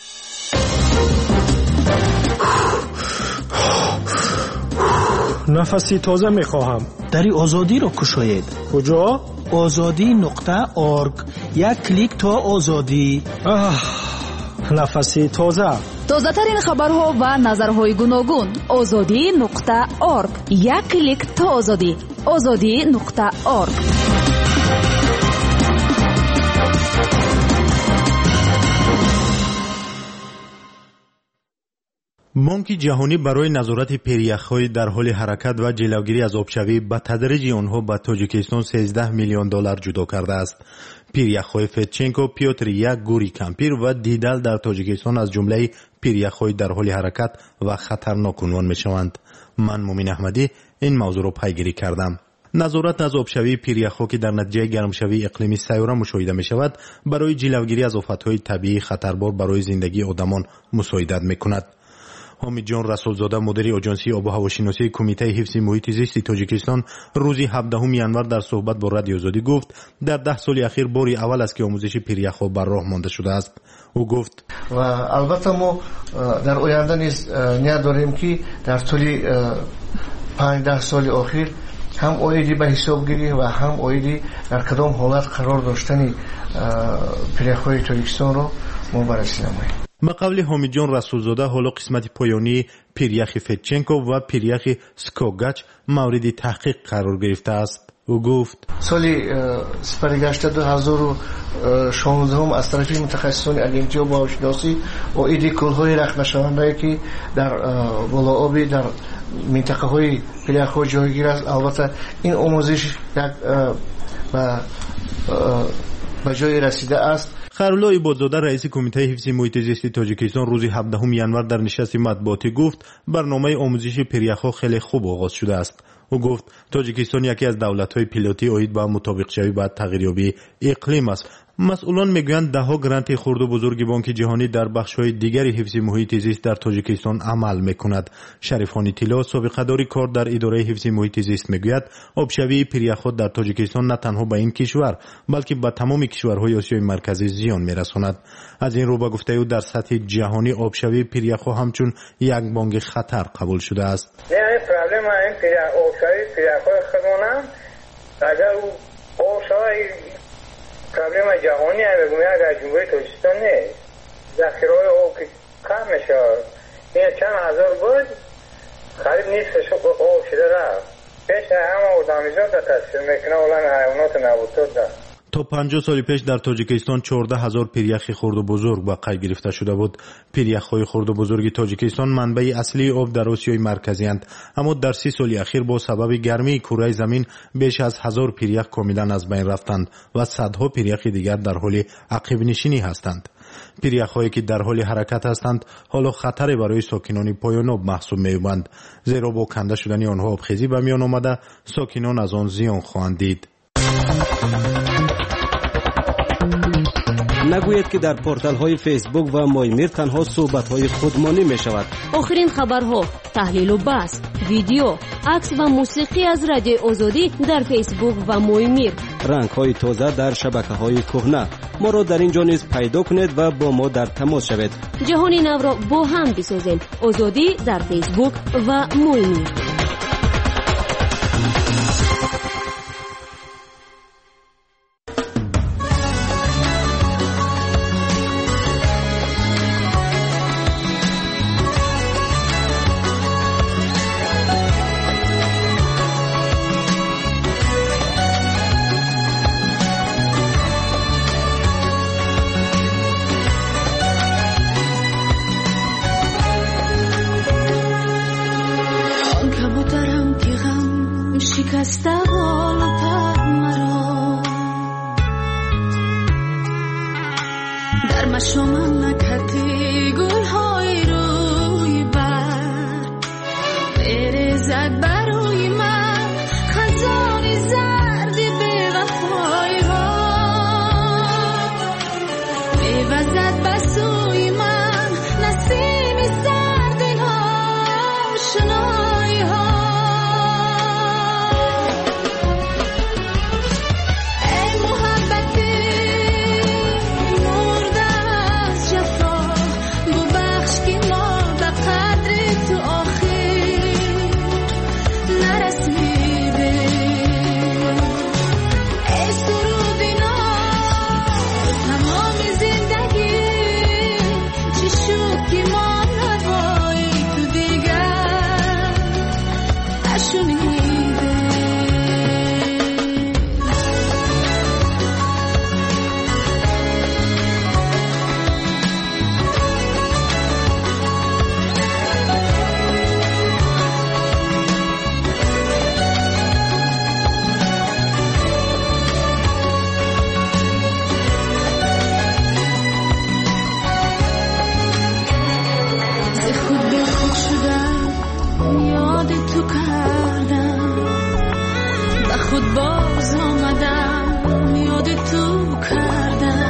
نفسی تازه میخواهم. دری آزادی را کشاید. کجا؟ azadi.org. یک کلیک تا آزادی. نفسی تازه. تازه ترین خبرها و نظرهای گوناگون. azadi.org. یک کلیک تا آزادی. azadi.org. بانک جهانی برای نظارت پیریخ‌های در حال حرکت و جلوگیری از آبشوی به تدریج آنها به تاجیکستان 13 میلیون دلار جدا کرده است. پیریخ‌های فتچنکو، پیوتر یک، گوری کمپیر و دیدل در تاجیکستان از جمله پیریخ‌های در حال حرکت و خطرناک عنوان می‌شوند. من مومن احمدی این موضوع را پیگیری کردم. نظارت از آبشوی پیریخ‌ها که در نتیجه گرمشوی اقلیمی سیاره مشاهده می‌شود برای جلوگیری از آفت‌های طبیعی خطربار برای زندگی آدمان مساعدت می‌کند. حامد جان رسولزاده مدیر آژانسی آب و هواشناسی کمیته حفظ محیط زیست تاجیکستان روز 17 ینور در صحبت با رادیو آزادی گفت در 10 سال اخیر باری اول است که آموزش پیریخ‌ها بر راه مانده شده است. او گفت و البته ما در آینده نیز نیت داریم که در طول 5-10 سال اخیر هم اویدی به حساب گیری و هم اویدی در کدام حالت قرار داشتن پیریخ‌های تاجیکستان رو ما بررسی نماییم. به قول حامد جان رسولزاده حالا قسمت پایانی پیریخ فتچنکو و پیریخ سکوگاچ مورد تحقیق قرار گرفته است. او گفت سال سپریگشت 2016 از طرف متخصصان اگنتی آب و هواشناسی اویدی کل‌های رخنه شونده که در بالا آبی در منطقه های پیریخ‌ها جایگیر است. البته این آموزش یک به جای رسیده است. خیرالله عبادزاده رئیس کمیته حفظ محیط زیست تاجیکستان روز 17 ینور در نشست مطبوعاتی گفت برنامه آموزش پیریخ‌ها خیلی خوب آغاز شده است. او گفت تاجیکستان یکی از دولت‌های پیلوتی اوید با مطابق شوی با تغییریابی اقلیم است. مسئولان میگویند دهها گرانت خرد و بزرگ بانک جهانی در بخش‌های دیگری حفظ محیط زیست در تاجیکستان عمل می‌کند. شریفانی طلا سابقه‌دار کار در اداره حفظ محیط زیست میگوید آبشوی پیریخ‌ها در تاجیکستان نه تنها به این کشور بلکه به تمام کشورهای آسیای مرکزی زیان می‌رساند. از این رو به گفته او در سطح جهانی آبشوی پیریخ‌ها همچون یک بانگ خطر قبول شده است. پرابلم این آبشوی پیریخ‌های خودمون اگر آبشوی پرابلم جهانی است میگه در جمهوری تاجیکستان نیست. ذخیره آب که کم میشه. این چند هزار بود قریب نصفش آب شده رفت. پیش همه آدمیزاد تاثیر میکنه اولن حیوانات نباتات ده. تا 50 سال پیش در تاجیکستان 14,000 پیریخ خرد و بزرگ به قید گرفته شده بود. پیریخ‌های خرد و بزرگ تاجیکستان منبع اصلی آب در آسیای مرکزی اند، اما در 30 سال اخیر با سبب گرمی کره زمین بیش از 1000 پیریخ کاملا از بین رفتند و صدها پیریخ دیگر در حال عقب نشینی هستند. پیریخ‌هایی که در حال حرکت هستند حالا خطری برای ساکنان پایان آب محسوب می‌شوند، زیرا با کنده شدن آنها آبخیزی به میان آمده ساکنان از آن زیان خواهند دید. نگوید که در پورتال های فیسبوک و مایمیر تنها صحبت های خودمانی می شود. آخرین خبرها، تحلیل و بحث، ویدیو، عکس و موسیقی از رادیو آزادی در فیسبوک و مایمیر. رنگ های تازه در شبکه های کهنه. ما را در اینجا نیز پیدا کنید و با ما در تماس شوید. جهانی نو را با هم بسازیم. آزادی در فیسبوک و مایمیر.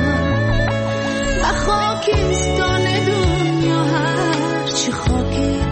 خاکستان دنیا هر چی خاکی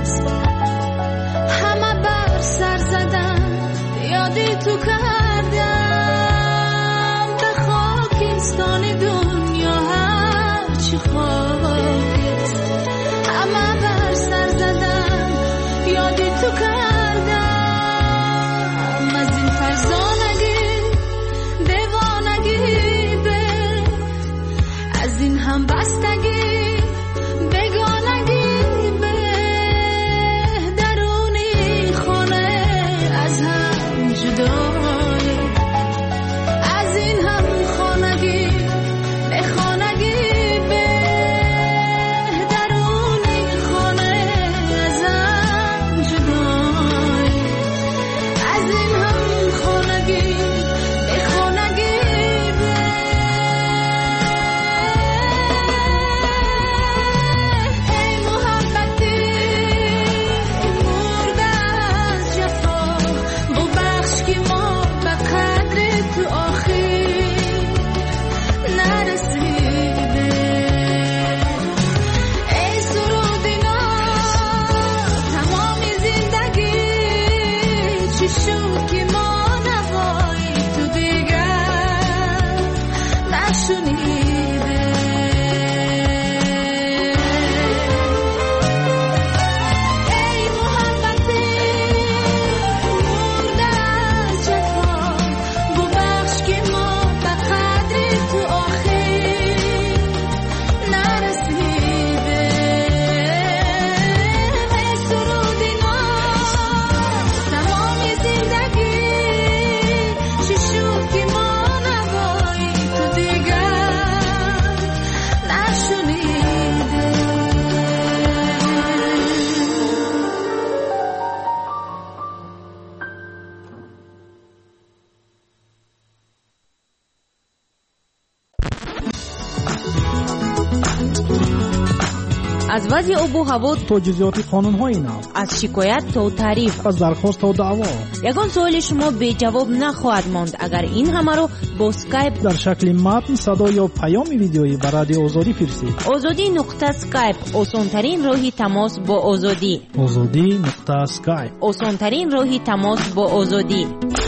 از وضع آب و هوا تا جزئیات قانون‌های نو، از شکایت تا تعریف، از درخواست تا دعوا. یگان سوال شما به جواب نخواهد ماند اگر این همه رو با اسکایپ در شکل متن، صدا یا پیام ویدیویی به رادیو آزادی فرستید. آزادی.اسکایپ آسان‌ترین راهی تماس با آزادی. آزادی.اسکایپ آسان‌ترین راهی تماس با آزادی.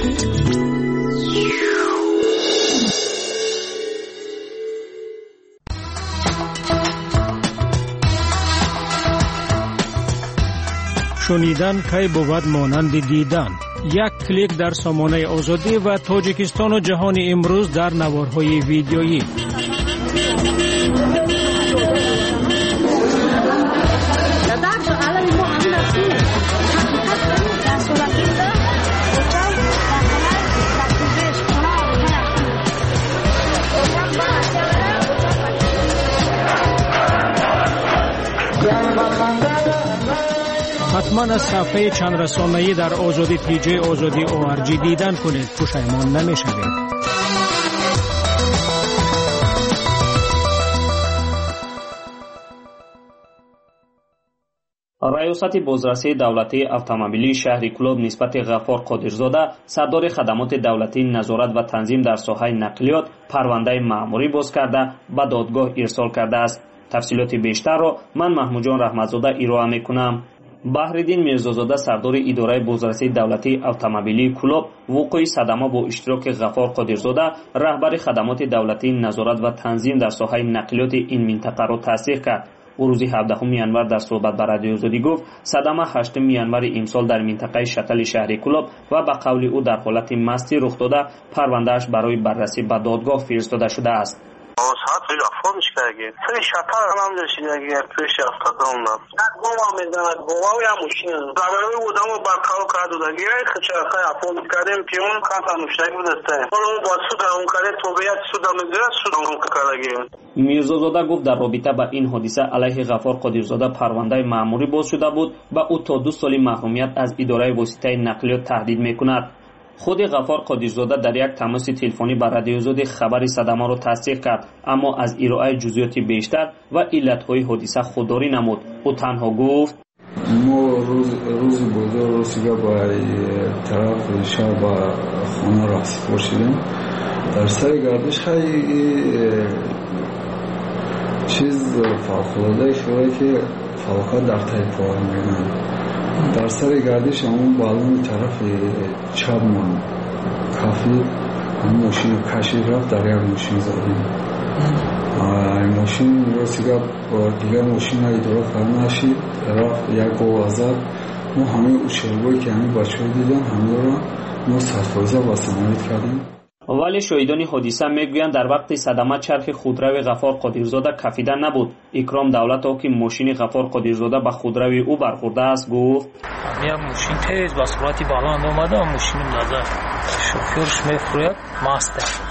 شنیدن کی بود مانند دیدن. یک کلیک در سامانه آزادی و تاجیکستان و جهان امروز در نوارهای ویدیویی. حتما از صفحه چند رسانه‌ای در آزادی پیجی آزادی ORG دیدن کنید، پشیمان نمی‌شوید. ریاست بازرسی دولتی اتومبیلی شهر کلوب نسبت غفار قادرزاده سردار خدمات دولتی نظارت و تنظیم در ساحه نقلیات پرونده مأموری باز کرده به دادگاه ارسال کرده است. تفصیلات بیشتر را من محمود جان رحمتزاده ارائه می‌کنم. بحرالدین میرزازاده سردار اداره بازرسی دولتی اتومبیلی کلوب وقوع صدمه با اشتراک غفار قادرزاده رهبر خدمات دولتی نظارت و تنظیم در ساحه نقلیات این منطقه را تصدیق کرد. او روز 17 ینور در صحبت با رادیو آزادی گفت صدمه 8 ینور امسال در منطقه شتل شهر کلوب و به قول او در حالت مستی رخ داده، پروندهش برای بررسی به دادگاه فرستاده شده است. ساعت روی افرادش کرده سری شطر هم داشتید اگر تویش افتاده اومد یک گوما میدند گوما و یا ماشین زبروی بودم و برکاو کرده داگی های خچرخه افراد کردیم پیون کانت انوشتایی بودسته اون با سود اون کرده توبیت سود میگیره سود اون کردگی. میرزازاده گفت در رابطه با این حادثه علیه غفار قادرزاده پرونده مأموری باز شده بود و او تا 2 سال محرومیت از اداره واسطه نقلیات تهدید میکند. خود غفار قادرزاده در یک تماس تلفنی با رادیو آزادی خبر صدمه را تصدیق کرد، اما از ارائه جزئیات بیشتر و علتهای حادثه خودداری نمود. او تنها گفت ما روز بودار رسیده با طرف شهر با خانه رقص پرشیدیم. در سر گردش خیلی چیز فوق‌العاده شده که فلکات در تای پا می‌بینند. در سر گردش همون بالون طرف چپ من کافی همون ماشین کشید رفت در یک ماشین زدیم. این ماشین رسیده با دیگر ماشین اداره فرم نشید رفت یک گوه زد. ما همه شلوی که همه بچه ها دیدن همه را ما سرفایزه و سمانیت کردیم. ولی شاهدان حادثه میگویند در وقت صدمه چرخ خودروی غفار قادرزاده کفیده نبود. اکرام دولت ها که ماشین غفار قادرزاده به خودروی او برخورده است گفت یک ماشین تیز با سرعت بالا اومده و ماشینم نزد. شوفرش میفروید ماسته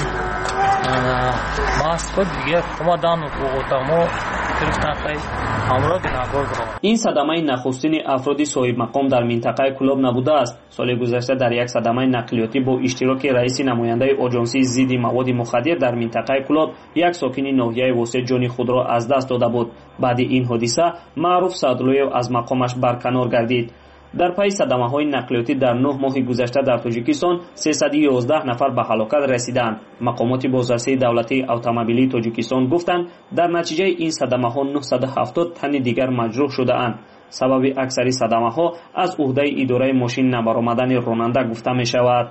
ماست بود دیگه اومدن و گفتم گرفتن خیلی همراه بنابرای برو. این صدمه نخستین افرادی صاحب مقام در منطقه کلوب نبوده است. سال گذشته در یک صدمه نقلیاتی با اشتراک رئیس نماینده آژانسی ضد مواد مخدر در منطقه کلوب یک ساکن ناحیه واسط جان خود را از دست داده بود. بعد این حادثه معروف سعدالویف از مقامش برکنار گردید. در پی صدمه‌های نقلیاتی در 9 ماه گذشته در تاجیکستان 311 نفر به هلاکت رسیدند. مقامات بازرسی دولتی اتومبیلی تاجیکستان گفتند در نتیجه این صدمه‌ها 970 تن دیگر مجروح شده‌اند. سبب اکثری صدمه‌ها از عهده اداره ماشین نبرآمدن راننده گفته می‌شود.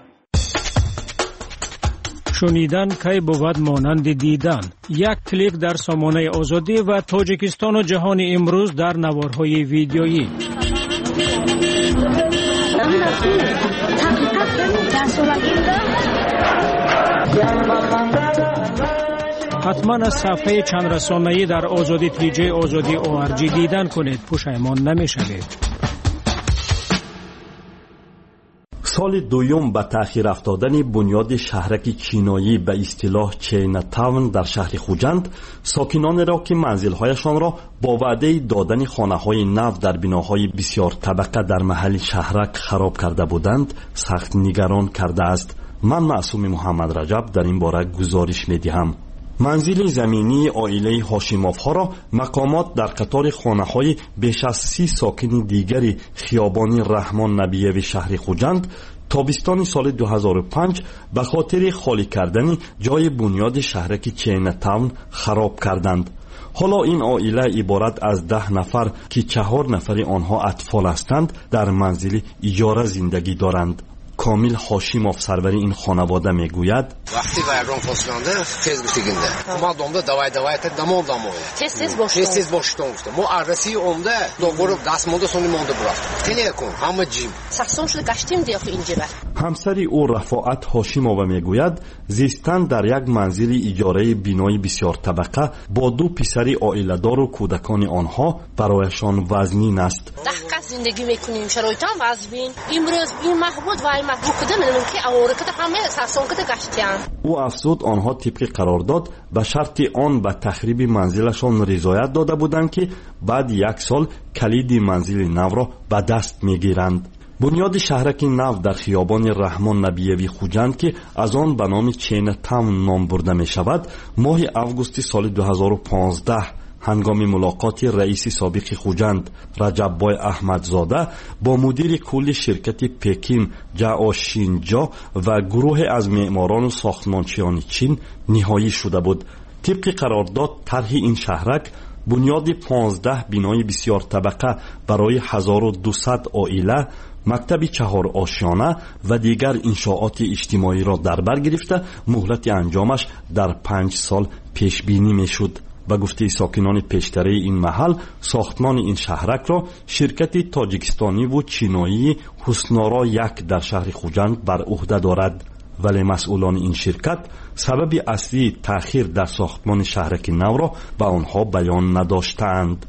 شنیدن کی بود مانند دیدن. یک کلیک در سامانه آزادی و تاجیکستان و جهان امروز در نوارهای ویدیویی. حتما از صفحه چند رسانه‌ای در آزادی پیجی آزادی ORG دیدن کنید، پشیمان نمی‌شوید. سال دوم به تأخیر افتادن بنیاد شهرک چینایی به اصطلاح چینا تاون در شهر خوجند، ساکنان را که منزل‌هایشان را با وعده دادن خانه‌های نو در بناهای بسیار طبقه در محل شهرک خراب کرده بودند، سخت نگران کرده است. من معصوم محمد رجب در این باره گزارش می‌دهم. منزل زمینی عائله هاشیموف ها را مقامات در قطار خانه های بیش از 30 ساکن دیگری خیابان رحمان نبیوی شهر خوجند تابستان سال 2005 به خاطر خالی کردن جای بنیاد شهرک چینتاون خراب کردند. حالا این عائله عبارت از 10 نفر که 4 نفر آنها اطفال هستند در منزل اجاره زندگی دارند. کامل هاشیموف سروری این خانواده میگوید وقتی ویران فاصلانده تیز گشتگنده ما دومده دوای دمام تیز باشتون گفته ما عرسی اومده دوباره دست مونده سونی مونده برافت خیلی کن همه جیم سخصون شده گشتیم دیخو اینجا همسری او رفاعت هاشیموف میگوید زیستن در یک منزل اجاره بینای بسیار طبقه با 2 پسر عائله‌دار و کودکان آنها برایشان وزنین است. زندگی میکنیم شرایطم وزبین امروز این محبود و این محبود کده منم که اورکت همه ساسون کده گشتیان. او افزود آنها طبق قرارداد به شرط آن به تخریب منزلشان رضایت داده بودند که بعد 1 سال کلید منزل نو را به دست میگیرند. بنیاد شهرک نو در خیابان رحمان نبیوی خوجند که از آن به نام چینتاون نام برده می شود ماه اوگوست سال 2015 هنگام ملاقات رئیس سابق خوجند رجب‌بای احمدزاده با مدیر کل شرکت پکین جاو شینجا و گروه از معماران و ساختمانچیان چین نهایی شده بود. طبق قرارداد طرح این شهرک بنیاد 15 بینای بسیار طبقه برای 1200 عائله، مکتب 4 آشیانه و دیگر انشاءات اجتماعی را در بر گرفته مهلت انجامش در 5 سال پیش بینی میشد. به گفته ساکنان پیشتره این محل ساختمان این شهرک را شرکت تاجیکستانی و چینایی حسنارا 1 در شهر خوجند بر عهده دارد، ولی مسئولان این شرکت سبب اصلی تأخیر در ساختمان شهرک نو را به آنها بیان نداشتند.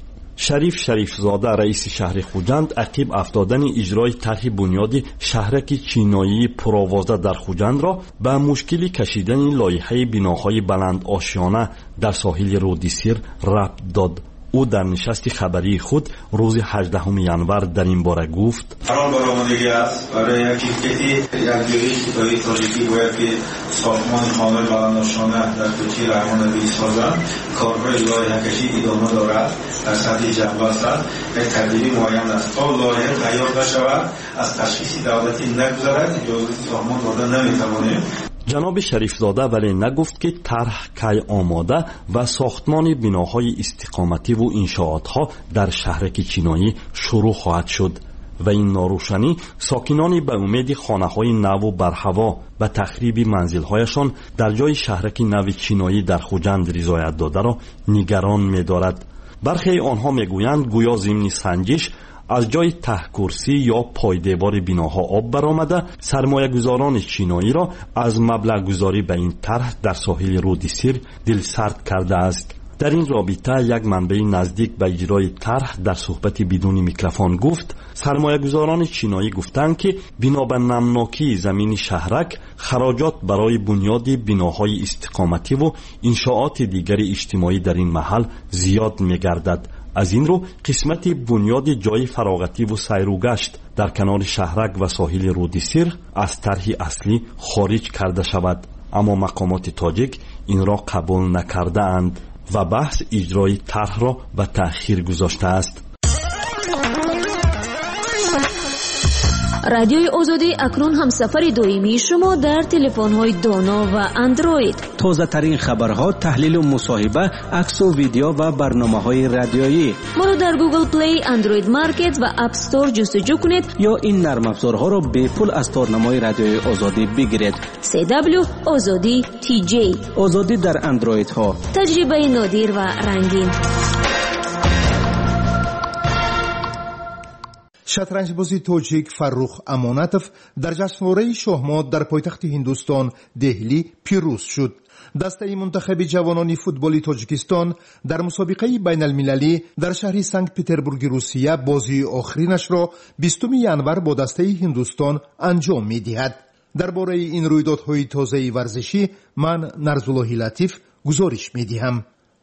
شریفزاده رئیس شهر خوجند عقب افتادن اجرای طرح بنیاد شهرک چینایی پرآوازه در خوجند را به مشکل کشیدن لایحه بناهای بلند آشیانه در ساحل رودیسیر ربط داد. او در نشست خبری خود روز 18 ینور در این باره گفت قرار برآمدگی است برای یک شرکتی یک جوری تاجیکی باید که ساختمان خانه بلند آشیانه در کوچه رحمان نبیوی سازند. کارهای لایحه کشی ادامه دارد، در سطح جنبه است، به ترتیبی معین است. تا لایحه تیار نشود از تشخیص دولتی نگذرد اجازه ساختمان داده نمیتوانیم. جناب شریفزاده ولی نگفت که طرح کی آماده و ساختمان بناهای استقامتی و انشاءاتها در شهرک چینایی شروع خواهد شد و این ناروشنی ساکنانی به امید خانه‌های نو و برهوا و تخریب منزل‌هایشان در جای شهرک نو چینایی در خوجند رضایت داده را نگران می‌دارد. برخی آنها میگویند گویا ضمن سنجش از جای ته کرسی یا پای دیوار بناها آب برآمده سرمایه گذاران چینایی را از مبلغ گذاری به این طرح در ساحل رودیسیر دلسرد کرده است. در این رابطه یک منبع نزدیک به اجرای طرح در صحبت بدون میکروفون گفت سرمایه گذاران چینایی گفتند که بنا به نمناکی زمین شهرک خراجات برای بنیاد بناهای استقامتی و انشاءات دیگر اجتماعی در این محل زیاد می‌گردد. از این رو قسمت بنیاد جای فراغتی و سیر و گشت در کنار شهرک و ساحل رودیسیر از طرح اصلی خارج کرده شود، اما مقامات تاجیک این را قبول نکرده اند و بحث اجرای طرح را به تأخیر گذاشته است. رادیوی آزادی اکنون هم سفر دائمی شما در تلفن‌های دانا و اندروید. تازه ترین خبرها، تحلیل و مصاحبه، عکس و ویدیو و برنامه‌های رادیویی. ما را در گوگل پلی، اندروید مارکت و اپ استور جستجو کنید یا این نرم افزارها را به پول از تارنمای رادیوی آزادی بگیرید. CW آزادی TJ آزادی در اندروید ها. تجربه نادر و رنگین. شطرنجبازی توجیک فرخ امانتوف در جشنواره شاهماد در پایتخت هندوستان دهلی پیروز شد. دسته منتخب جوانان فوتبالی تاجیکستان در مسابقه بین المللی در شهر سنت پتربورگ روسیه بازی آخرینش را 20 ینور با دسته هندوستان انجام می دهد. درباره این رویدادهای تازه ورزشی من نرزاللهی لطیف گزارش می دهم.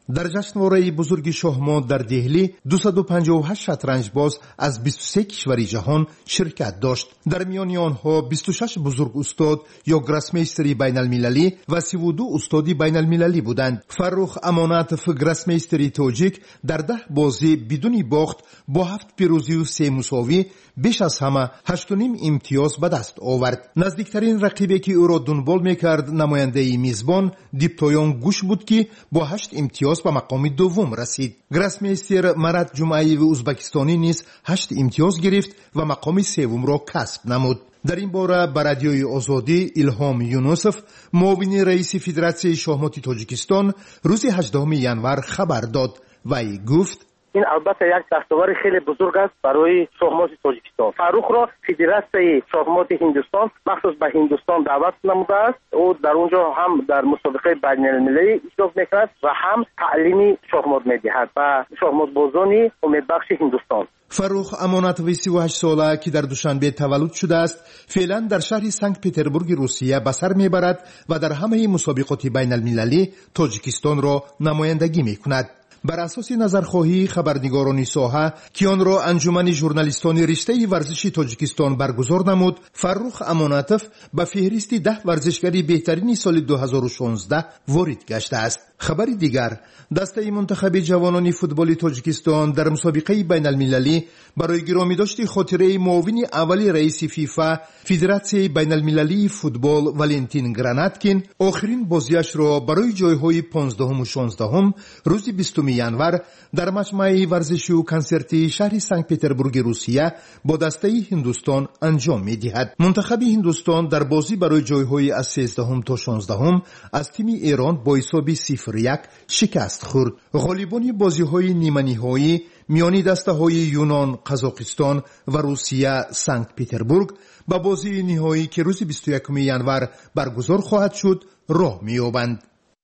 در جشنواره بزرگ شاهماد در دهلی 258 شطرنجباز از 23 کشور جهان شرکت داشت. در میان آنها 26 بزرگ استاد یا گراسمیستری بین المللی و 32 استادی بین المللی بودند. فرخ اماناتف گراسمیستری تاجیک در 10 بازی بدون باخت با 7 پیروزی و 3 مساوی بیش از همه 8.5 امتیاز به دست آورد. نزدیکترین رقیبی که او را دنبال میکرد نماینده میزبان دیپتویان گوش بود که با 8 امتیاز به مقام دوم رسید. گراسمیستر مرد جمعی و ازبکستانی نیز 8 امتیاز گرفت و مقام سوم را کسب نمود. در این باره به رادیوی آزادی الهام یونوسف معاون رئیس فدراسیون شاهمات تاجیکستان روز 18 ینور خبر داد و ای گفت این البته یک دستاورد خیلی بزرگ است برای شاهمات تاجیکستان. فاروق را فدراسیون شاهمات هندوستان مخصوص به هندوستان دعوت نموده است. او در اونجا هم در مسابقه بین المللی اشتراک میکند و هم تعلیمی شاهمات میدهد و شاهمات بازانی امیدبخش هندوستان. فروخ اماناتوی 38 ساله که در دوشنبه تولد شده است فعلا در شهر سنت پتربورگ روسیه به سر میبرد و در همه مسابقات بین المللی تاجیکستان را نمایندگی میکند. بر اساس نظرخواهی خبرنگاران ساحه که آن را انجمن ژورنالیستان رشته ورزشی تاجیکستان برگزار نمود، فروخ اماناتف به فهرست 10 ورزشکاری بهترین سال 2016 وارد گشته است. خبر دیگر، دسته منتخب جوانان فوتبال تاجیکستان در مسابقه بین المللی برای گرامی داشت خاطره معاون اول رئیس فیفا فدراسیون بین المللی فوتبال والنتین گراناتکین آخرین بازیش را برای جایهای 15 و 16 روز 20 ینور در مجمع ورزشی و کنسرتی شهر سنت پتربورگ روسیه با دسته هندوستان انجام می‌دهد. منتخب هندوستان در بازی برای جایهای از 13 تا 16 از تیم ایران با حساب 0-1 شکست خورد. غالبان بازی‌های نیمه‌نهایی میانی دسته‌های یونان، قزاقستان و روسیه سنت پتربورگ با بازی نهایی که روز 21 ینور برگزار خواهد شد راه می‌یابند.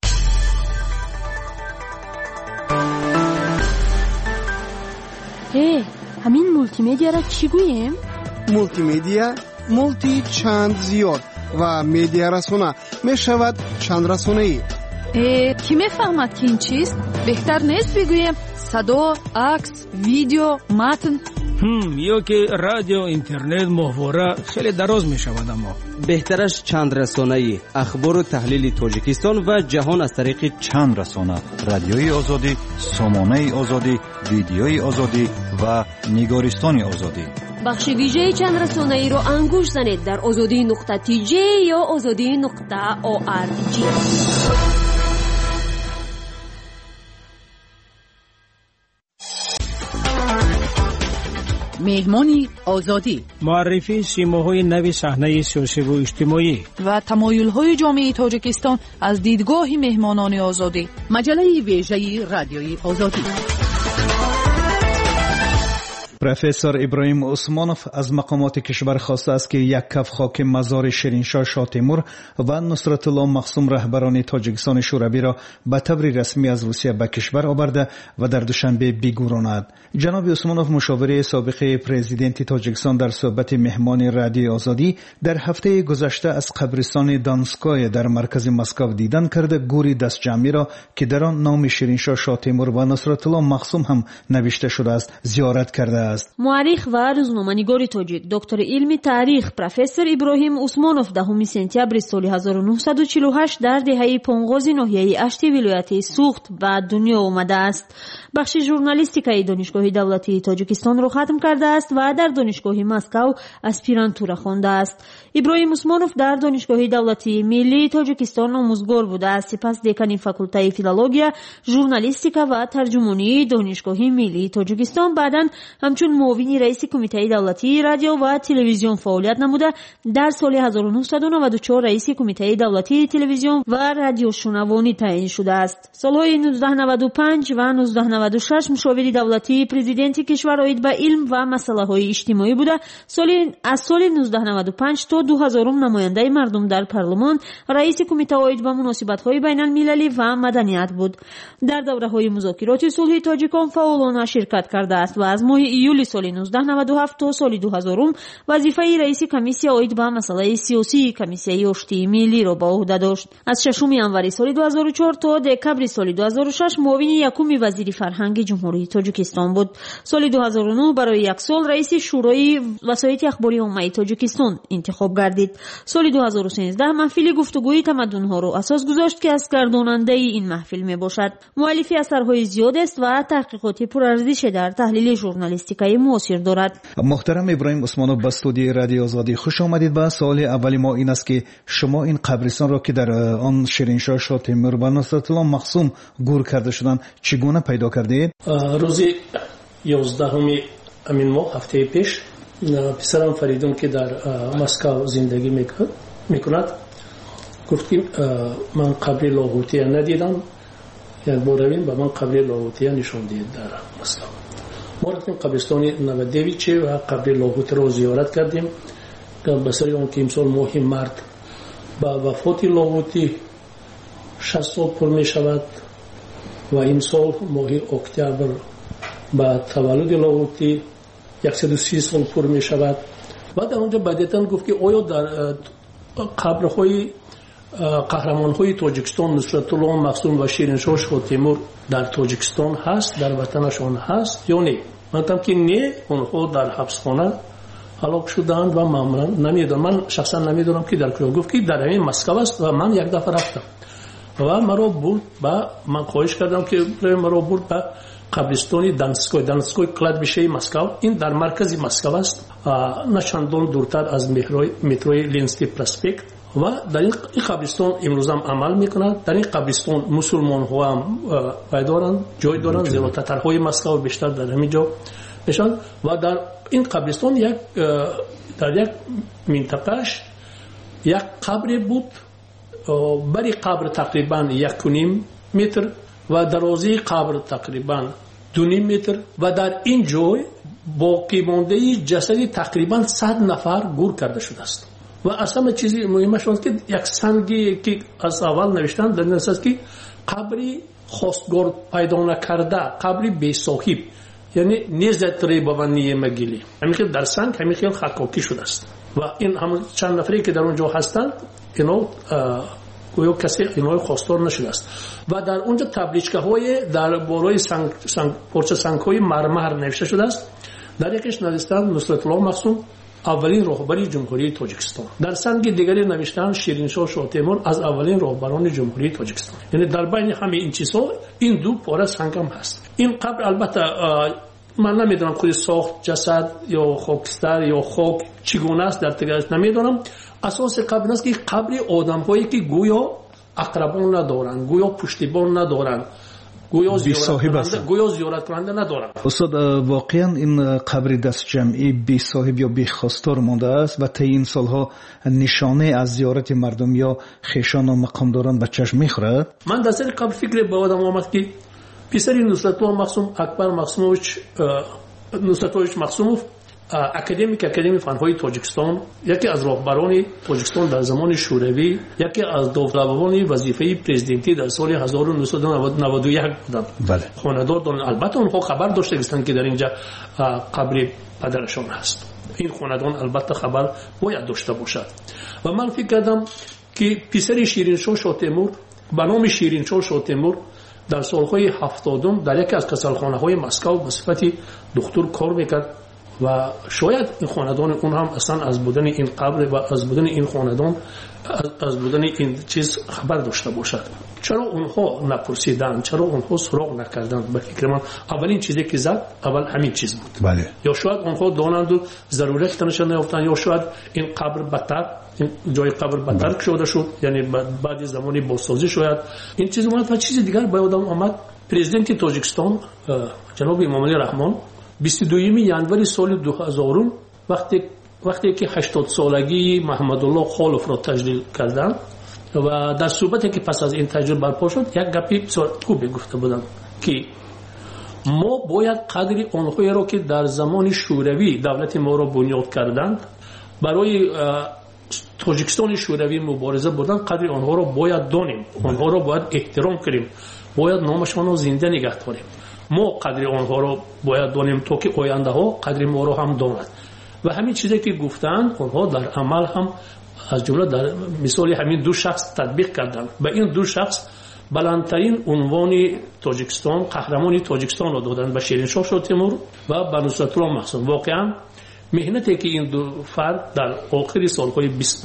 همین مولتی مدیا را چی گوییم؟ مولتی مدیا مولتی چند زیاد و مدیا رسانه می شود چند رسانه ای. کی میفهمد که این چیست؟ بهتر نیست بگوییم صدا، عکس، ویدیو، متن؟ یا که رادیو، اینترنت، محتوا خیلی دراز می شود. اما بهترش چند رسانه‌ای، اخبار و تحلیل تاجیکستان و جهان از طریق چند رسانه، رادیوی آزادی، سامانه آزادی، ویدیوی آزادی و نگارستان آزادی. بخش ویژه چند رسانه‌ای رو انگوش زنید در azadi.tj یا azadi.org. مهمانی آزادی، معرفی سیماهای نوی صحنه سیاسی و اجتماعی و تمایل‌های جامعه تاجیکستان از دیدگاه مهمانان آزادی. مجله ویژه رادیوی آزادی. پروفسور ابراهیم عثمانوف از مقامات کشور خواسته است که یک کف خاک مزار شیرینشاه شاه تیمور و نصرت الله مقسوم رهبران تاجیکستان شوروی را به طور رسمی از روسیه به کشور آورده و در دوشنبه بگذراند. جناب عثمانوف مشاور سابق پرزیدنت تاجیکستان در صحبت مهمان رادیو آزادی در هفته گذشته از قبرستان دانسکای در مرکز مسکو دیدن کرده گوری دست جمعی را که در آن نام شیرینشاه شاه تیمور و نصرت الله مقسوم هم نوشته شده است زیارت کرده. مورخ و روزنامه‌نگار تاجیک دکتر علم تاریخ پروفسور ابراهیم عثمانوف 10 سپتامبر سال 1948 در دهه 50 ناحیه اشتی ولایت سوخت به دنیا آمده است. بخش ژورنالیستیکای دانشگاه دولتی تاجیکستان را ختم کرده است و در دانشگاه مسکو اسپیرانتورا خوانده است. ابراهیم عثمانوف در دانشگاه دولتی ملی تاجیکستان آموزگار بوده است. سپس دکان فاکولته فیلولوژیا، ژورنالیستیکا و ترجمانی دانشگاه ملی تاجیکستان بعداً همچون معاون رئیس کمیته دولتی رادیو و تلویزیون فعالیت نموده. در سال 1994 رئیس کمیته دولتی تلویزیون و رادیو شنوانی تعیین شده است. سالهای 1995 و 1996 مشاور دولتی پرزیدنت کشور عاید به علم و مسائل اجتماعی بوده. از سال 1995 تا 2000 نماینده مردم در پارلمان، رئیس کمیته عاید به مناسبت‌های بین‌المللی و مدنیت بود. در دوره‌های مذاکرات صلح تاجیکان فعالانه شرکت کرده است و از ماه ایول سال 1997 تا سال 2000 وظیفه رئیس کمیسیون اوید به مسائل سیاسی کمیسیون اشتی ملی را به عهده داشت. از 6 ینوری سال 2004 تا دکبر سال 2006 معاون یکم وزیر فرهنگ جمهوری تاجیکستان بود. سال 2009 برای یک سال رئیس شورای وسایط اخباری عامه تاجیکستان انتخاب گردید. سال 2013 محفل گفتگوی تمدن‌ها را اساس گذاشت که از گرداننده این محفل میباشد. مؤلف اثرهای زیاد است و تحقیقات پرارزش در تحلیل ژورنالیستیکای معاصر دارد. محترم ابراهیم عثمانوف، به استودیوی رادیو آزادی خوش آمدید. با سوال اولی ما این است که شما این قبرستان را که در آن شیرینشاه شاه تیمور و نصرت الله مخصوم گور کرده شدند چگونه پیدا کردید؟ روز 11 همین ماه هفته پیش پسرم فریدون که در مسکو زندگی میکند گفت که من قبر لاهوتیه ندیدم، یک بار رویم به من قبر لاهوتیه نشان دید در مسکو. ما رفتیم قبرستان نودویچه و قبر لاهوت رو زیارت کردیم. به سر اون که امسال ماه مرد با وفات لاهوتی 60 سال پر می شود و امسال ماه اکتبر با تولد لاهوتی 130 سال پر می شود. و در اونجا بعدتاً گفت که آیا در قبرهای قهرمان‌های تاجیکستان نصرت الله مخزوم و شیرینشاه شاه تیمور در تاجیکستان هست، در وطنشان هست یا نه؟ من گفتم که نه، اونها در حبسخانه هلاک شدند و معمولا نمیدونم، من شخصا نمیدونم که در کجا. گفت که در این مسکو است و من یک دفعه رفتم و مرا برد و من خواهش کردم که مرا برد به قبرستان دانسکوی کلادبیشه مسکو. این در مرکز مسکو است، نه چندان دورتر از متروی لینسکی پراسپکت و در این قبرستان امروز هم عمل میکنند. در این قبرستان مسلمان ها هم دارند، جای دارند، زیرا تترهای مسکو بیشتر در همین جا نشان. و در این قبرستان در یک منطقهش یک قبر بود، بری قبر تقریبا 1.5 متر و درازی قبر تقریبا 2.5 متر و در این جای باقی مانده جسدی تقریبا 100 نفر گور کرده شده است. و اصلا چیزی مهمش است که یک سنگی که از اول نوشتن در این است که قبری خواستگار پیدا نکرده، قبری بی صاحب، یعنی نیزت ری بابنی مگیلی، همین که در سنگ همین خیلی خاکی شده است. و این هم چند نفری که در اونجا هستند اینا گویا کسی اینها خواستار نشده است. و در اونجا تبلیچکه های در بالای پرچه سنگ های مرمر نوشته شده است. در یکیش نوشتند نصرت الله مخزوم اولین رهبر جمهوری تاجیکستان. در سنگ دیگری نوشتند شیرینشاه شاه تیمور از اولین رهبران جمهوری تاجیکستان. یعنی در بین همه این چیزها این دو پاره سنگ هم هست. این قبر البته من نمیدونم خود ساخت جسد یا خاکستر یا خاک چگونه است در تگرش نمیدونم. اساس قبر است که قبر آدم هایی که گویا اقربان ندارند، گویا پشتیبان ندارند، گویا زیارت کننده ندارند. استاد، واقعا این قبر دست جمعی بی صاحب یا بی خواستار مانده است و طی این سالها نشانه از زیارت مردم یا خویشان و مقامداران به چشم میخورد. من در سر قبر فکر به آدم آمد که پسر نصرت الله مخزوم اکبر مخزوموف نصرت مخزوموف اکادمی فنهای تاجیکستان، یکی از راهبران تاجیکستان در زمان شوروی، یکی از داوطلبان وظیفه پرزیدنتی در سال 1991 بودند. بله. خانه‌دار دارند. البته اونها خبر داشته بودند که در اینجا قبر پدرشان هست. این خاندان البته خبر باید داشته باشد. و من فکر کردم که پسر شیرینشاه شاه تیمور به نام شیرینشاه شاه تیمور در سالهای 70 در یکی از کسالخانه‌های مسکو به صفت دکتر کار میکرد و شاید این خاندان اون هم اصلا از بودن این قبر و از بودن این خاندان از بودن این چیز خبر داشته باشد. چرا اونها نپرسیدند؟ چرا اونها سراغ نکردند؟ به فکر من اولین چیزی که زد اول همین چیز بود. بله. یا شاید اونها دانند و ضرورت نشان نیافتند، یا شاید این قبر بدتر، این جای قبر بدتر شده شد، یعنی بعد زمانی بازسازی شاید این چیز اومد. و چیز دیگر به یادم آمد، پرزیدنت تاجیکستان جناب امامعلی رحمان 22 ینوری سال 2000 وقتی که 80 سالگی محمدالله خالف را تجلیل کردند و در صحبتی که پس از این تجلیل برپا شد یک گپی خوبی گفته بودند که ما باید قدری آنهایی را که در زمان شوروی دولت ما را بنیاد کردند برای تاجیکستان شوروی مبارزه بودند، قدری آنها را باید دانیم، آنها را باید احترام کنیم، باید نامشان را زنده نگه داریم. ما قدر آنها رو باید دانیم تا که آینده ها قدر ما رو هم داند و همین چیزی که گفتن آنها در عمل هم از جمله در مثال همین دو شخص تطبیق کردن. به این دو شخص بلندترین عنوان تاجیکستان، قهرمان تاجیکستان رو دادن، به شیرینشاه شاه تیمور و به نصرتالله محسن. واقعا مهنتی که این دو فرد در آخر سالهای 20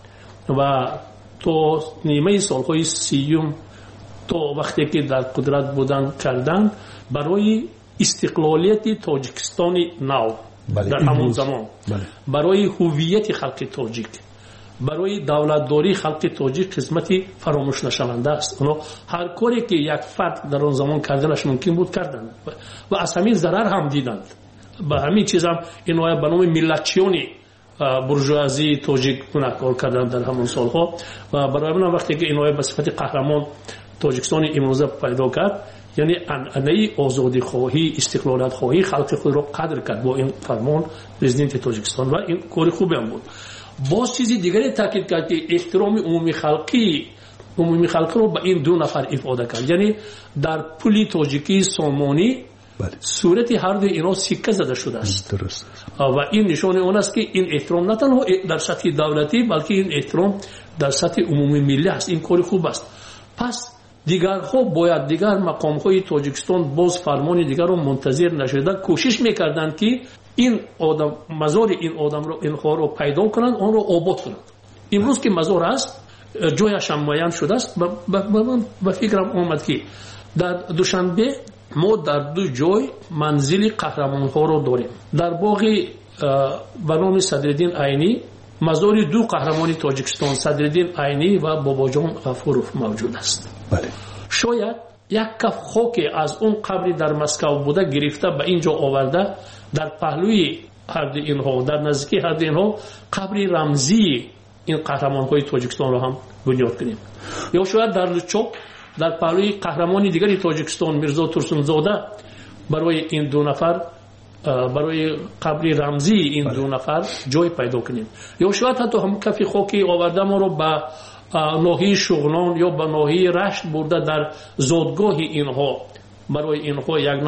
و تا نیمه سالهای 30 تا وقتی که در قدرت بودن کردن برای استقلالیت تاجیکستان نو در همون زمان، برای هویت خلق تاجیک، برای دولتداری خلق تاجیک خدمتی فراموش نشونده است. اونا هر کاری که یک فرد در اون زمان کردنش ممکن بود کردند و از همین ضرر هم دیدند. به همین چیز هم اینها به نام ملتچیونی برجوازی تاجیک کار کردند در همون سالها و برای من وقتی که اینها به صفت قهرمان تاجیکستان امروزه پیدا کرد، یعنی انعی آزادی خواهی، استقلالیت خواهی خلق خود را قدر کرد با این فرمان پرزیدنت تاجیکستان و این کار خوبی هم بود. باز چیزی دیگری تاکید کرد که احترام عمومی خلقی رو به این دو نفر افاده کرد. یعنی در پل تاجیکی سامانی صورت هر دو اینا سکه زده شده است و این نشانه اون است که این احترام نه تنها در سطح دولتی بلکه این احترام در سطح عمومی ملی است. این کار خوب است. پس دیگرها باید دیگر مقام‌های تاجیکستان باز فرمان دیگر رو منتظر نشدن، کوشش می‌کردند که این آدم مزار این آدم رو اینها رو پیدا کنند، آن رو آباد کنند. امروز که مزار است جایش هم معین شده است. به فکرم آمد که در دوشنبه ما در دو جای منزل قهرمان‌ها رو داریم. در باغ به نام صدرالدین عینی مزار دو قهرمان تاجیکستان صدرالدین عینی و باباجان غفورов موجود است. بله. شاید یک کف خاک از اون قبری در مسکو بوده گرفته به اینجا آورده در پهلوی هر دو اینها، در نزدیکی هر دو اینها قبری رمزی این قهرمان‌های تاجیکستان رو هم بنیاد کنیم. یا شاید در لچوک در پهلوی قهرمانی دیگری تاجیکستان میرزا ترسونزاده برای این دو نفر برای قبری رمزی این دو نفر جای پیدا کنیم. یا شاید حتی هم کف خاکی آورده ما رو به ناحیه شغنان یا به ناحیه رشت برده در زادگاه اینها برای اینها یک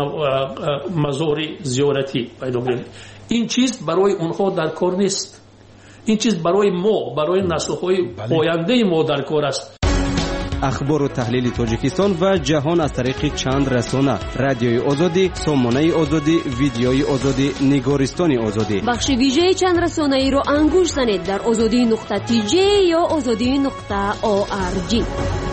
مزار زیارتی پیدا کنیم. این چیز برای اونها در کار نیست. این چیز برای ما، برای نسل‌های آینده ما در کار است. اخبار و تحلیل تاجیکستان و جهان از طریق چند رسانه: رادیوی آزادی، سامانه آزادی، ویدیوی آزادی، نگارستان آزادی. بخش ویژه چند رسانه ای رو انگوش زنید در azadi.tj یا azadi.org.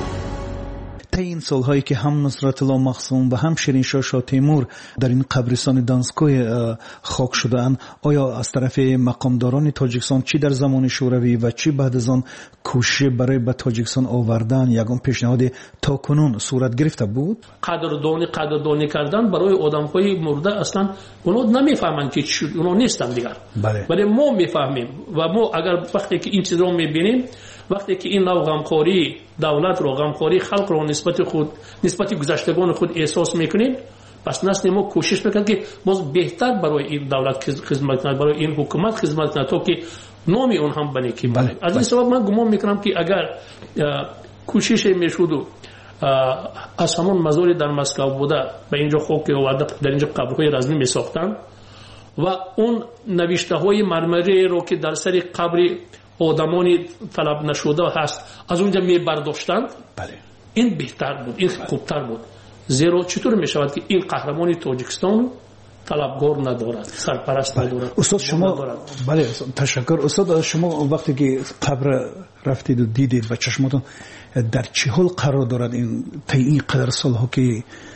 این سالهایی که هم نصرتالله محسن و هم شیرینشاه شاه تیمور در این قبرستان دانسکوی خاک شدند، آیا از طرف مقامداران تاجیکستان چی در زمان شوروی و چی بعد از آن کوشش برای به تاجیکستان آوردن یگان پیشنهاد تاکنون صورت گرفته بود؟ قدردانی کردن برای آدم‌های مرده اصلا اونا نمیفهمن که اونا نیستن دیگر. ولی ما میفهمیم و ما اگر وقتی که این چیز رو میبینیم، وقتی که این نوع غمخواری دولت رو، غمخواری خلق رو نسبت گذشتگان خود احساس میکنیم، پس نسل ما کوشش میکنیم که باز بهتر برای این دولت خدمت کنند، برای این حکومت خدمت کنند تا که نامی اون هم بنه که از این سبب من گمان میکنم که اگر کوشش میشود و از همون مزاری در مسکو بوده به اینجا خاک آورده در اینجا قبرهای رزمی میساختن و اون نوشته های مرمری رو که در سر قبر آدمانی طلب نشده هست از اونجا می برداشتند، این بهتر بود، این خوبتر بود. زیرا چطور می شود که این قهرمانی تاجیکستان طلبگار ندارد، سرپرست ندارد. استاد شما بله تشکر. استاد شما وقتی که قبر رفتید و دیدید و چشماتون در چه حال قرار دارد این تا این قدر سالها که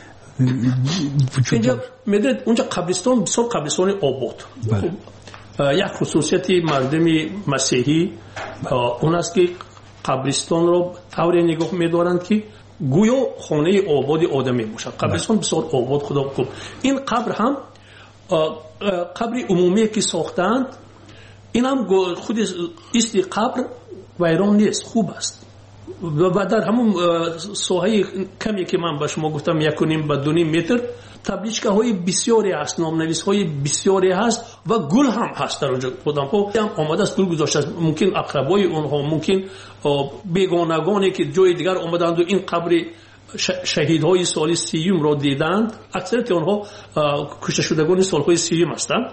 وجود دارد؟ میدونید اونجا قبرستان بسیار قبرستان آباد. یک خصوصیت مردم مسیحی اون است که قبرستان رو طوری نگاه می‌دارند که گویا خانه آباد آدمی باشد. قبرستان بسیار آباد خدا خوب. این قبر هم قبر عمومی که ساختند، این هم خود است قبر ویران نیست، خوب است و در همون ساحه کمی که من به شما گفتم 1.5 به 2.5 متر تبلیغچه های بسیاری هست، نامنویس های بسیاری هست و گل هم هست در اونجا. خودم هم آماده است گل گذاشته است. ممکن اقربای اونها، ممکن بیگانگانی که جای دیگر آمدند و این قبر شهیدهای سال 30 را دیدند. اکثریت آنها کشته شدگان سالهای 30 هستند.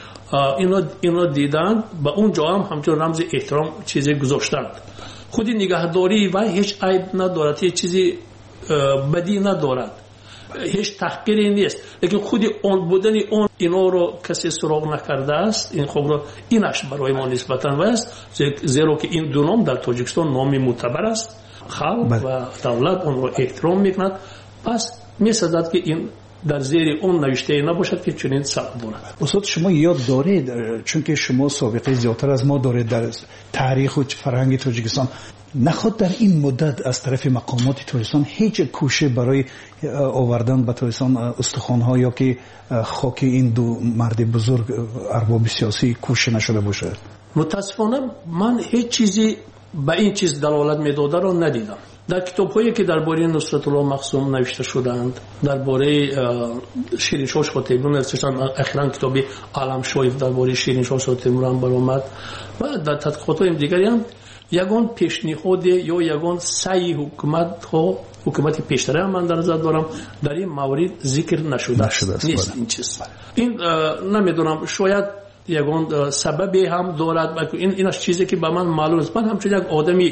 اینا دیدند، به اونجا هم همچون رمز احترام چیزی گذاشتند. خودی نگهداری و هیچ عیب ندارد، هیچ چیزی بدی ندارد، هیچ تحقیری نیست. لیکن خودی اون بودن اون اینا رو کسی سراغ نکرده است. این خب اینش برای ما نسبتاً است، زیرا که این دو نام در تاجیکستان نامی معتبر است. خلق و دولت اون رو احترام میکند، پس میسازد که این در زیر اون نوشته نباشد که چنین صعب بوده. استاد شما یاد دارید، چون که شما سابقه زیادتر از ما دارید در تاریخ و فرهنگ تاجیکستان، نخود در این مدت از طرف مقامات تاجیکستان هیچ کوشش برای آوردن به تاجیکستان استخوان‌ها یا که خاک این دو مرد بزرگ ارباب سیاسی کوشش نشده باشه؟ متاسفانه من هیچ چیزی به این چیز دلالت میداده را ندیدم. در کتاب‌هایی که درباره نصرت الله مقسوم نوشته شدند، درباره شیرین شاه شاه تیمور نوشتند، اخیراً کتاب عالم شایف درباره شیرین شاه شاه تیمور هم برآمد و در تحقیقات‌های دیگری هم یگان پیشنهاد یا یگان سعی حکومت پیشتر هم من در نظر دارم در این مورد ذکر نشده است. نیست این چیز. این نمیدونم، شاید یگان سببی هم دارد. اینش چیزی که به من معلوم است. من همچون یک آدمی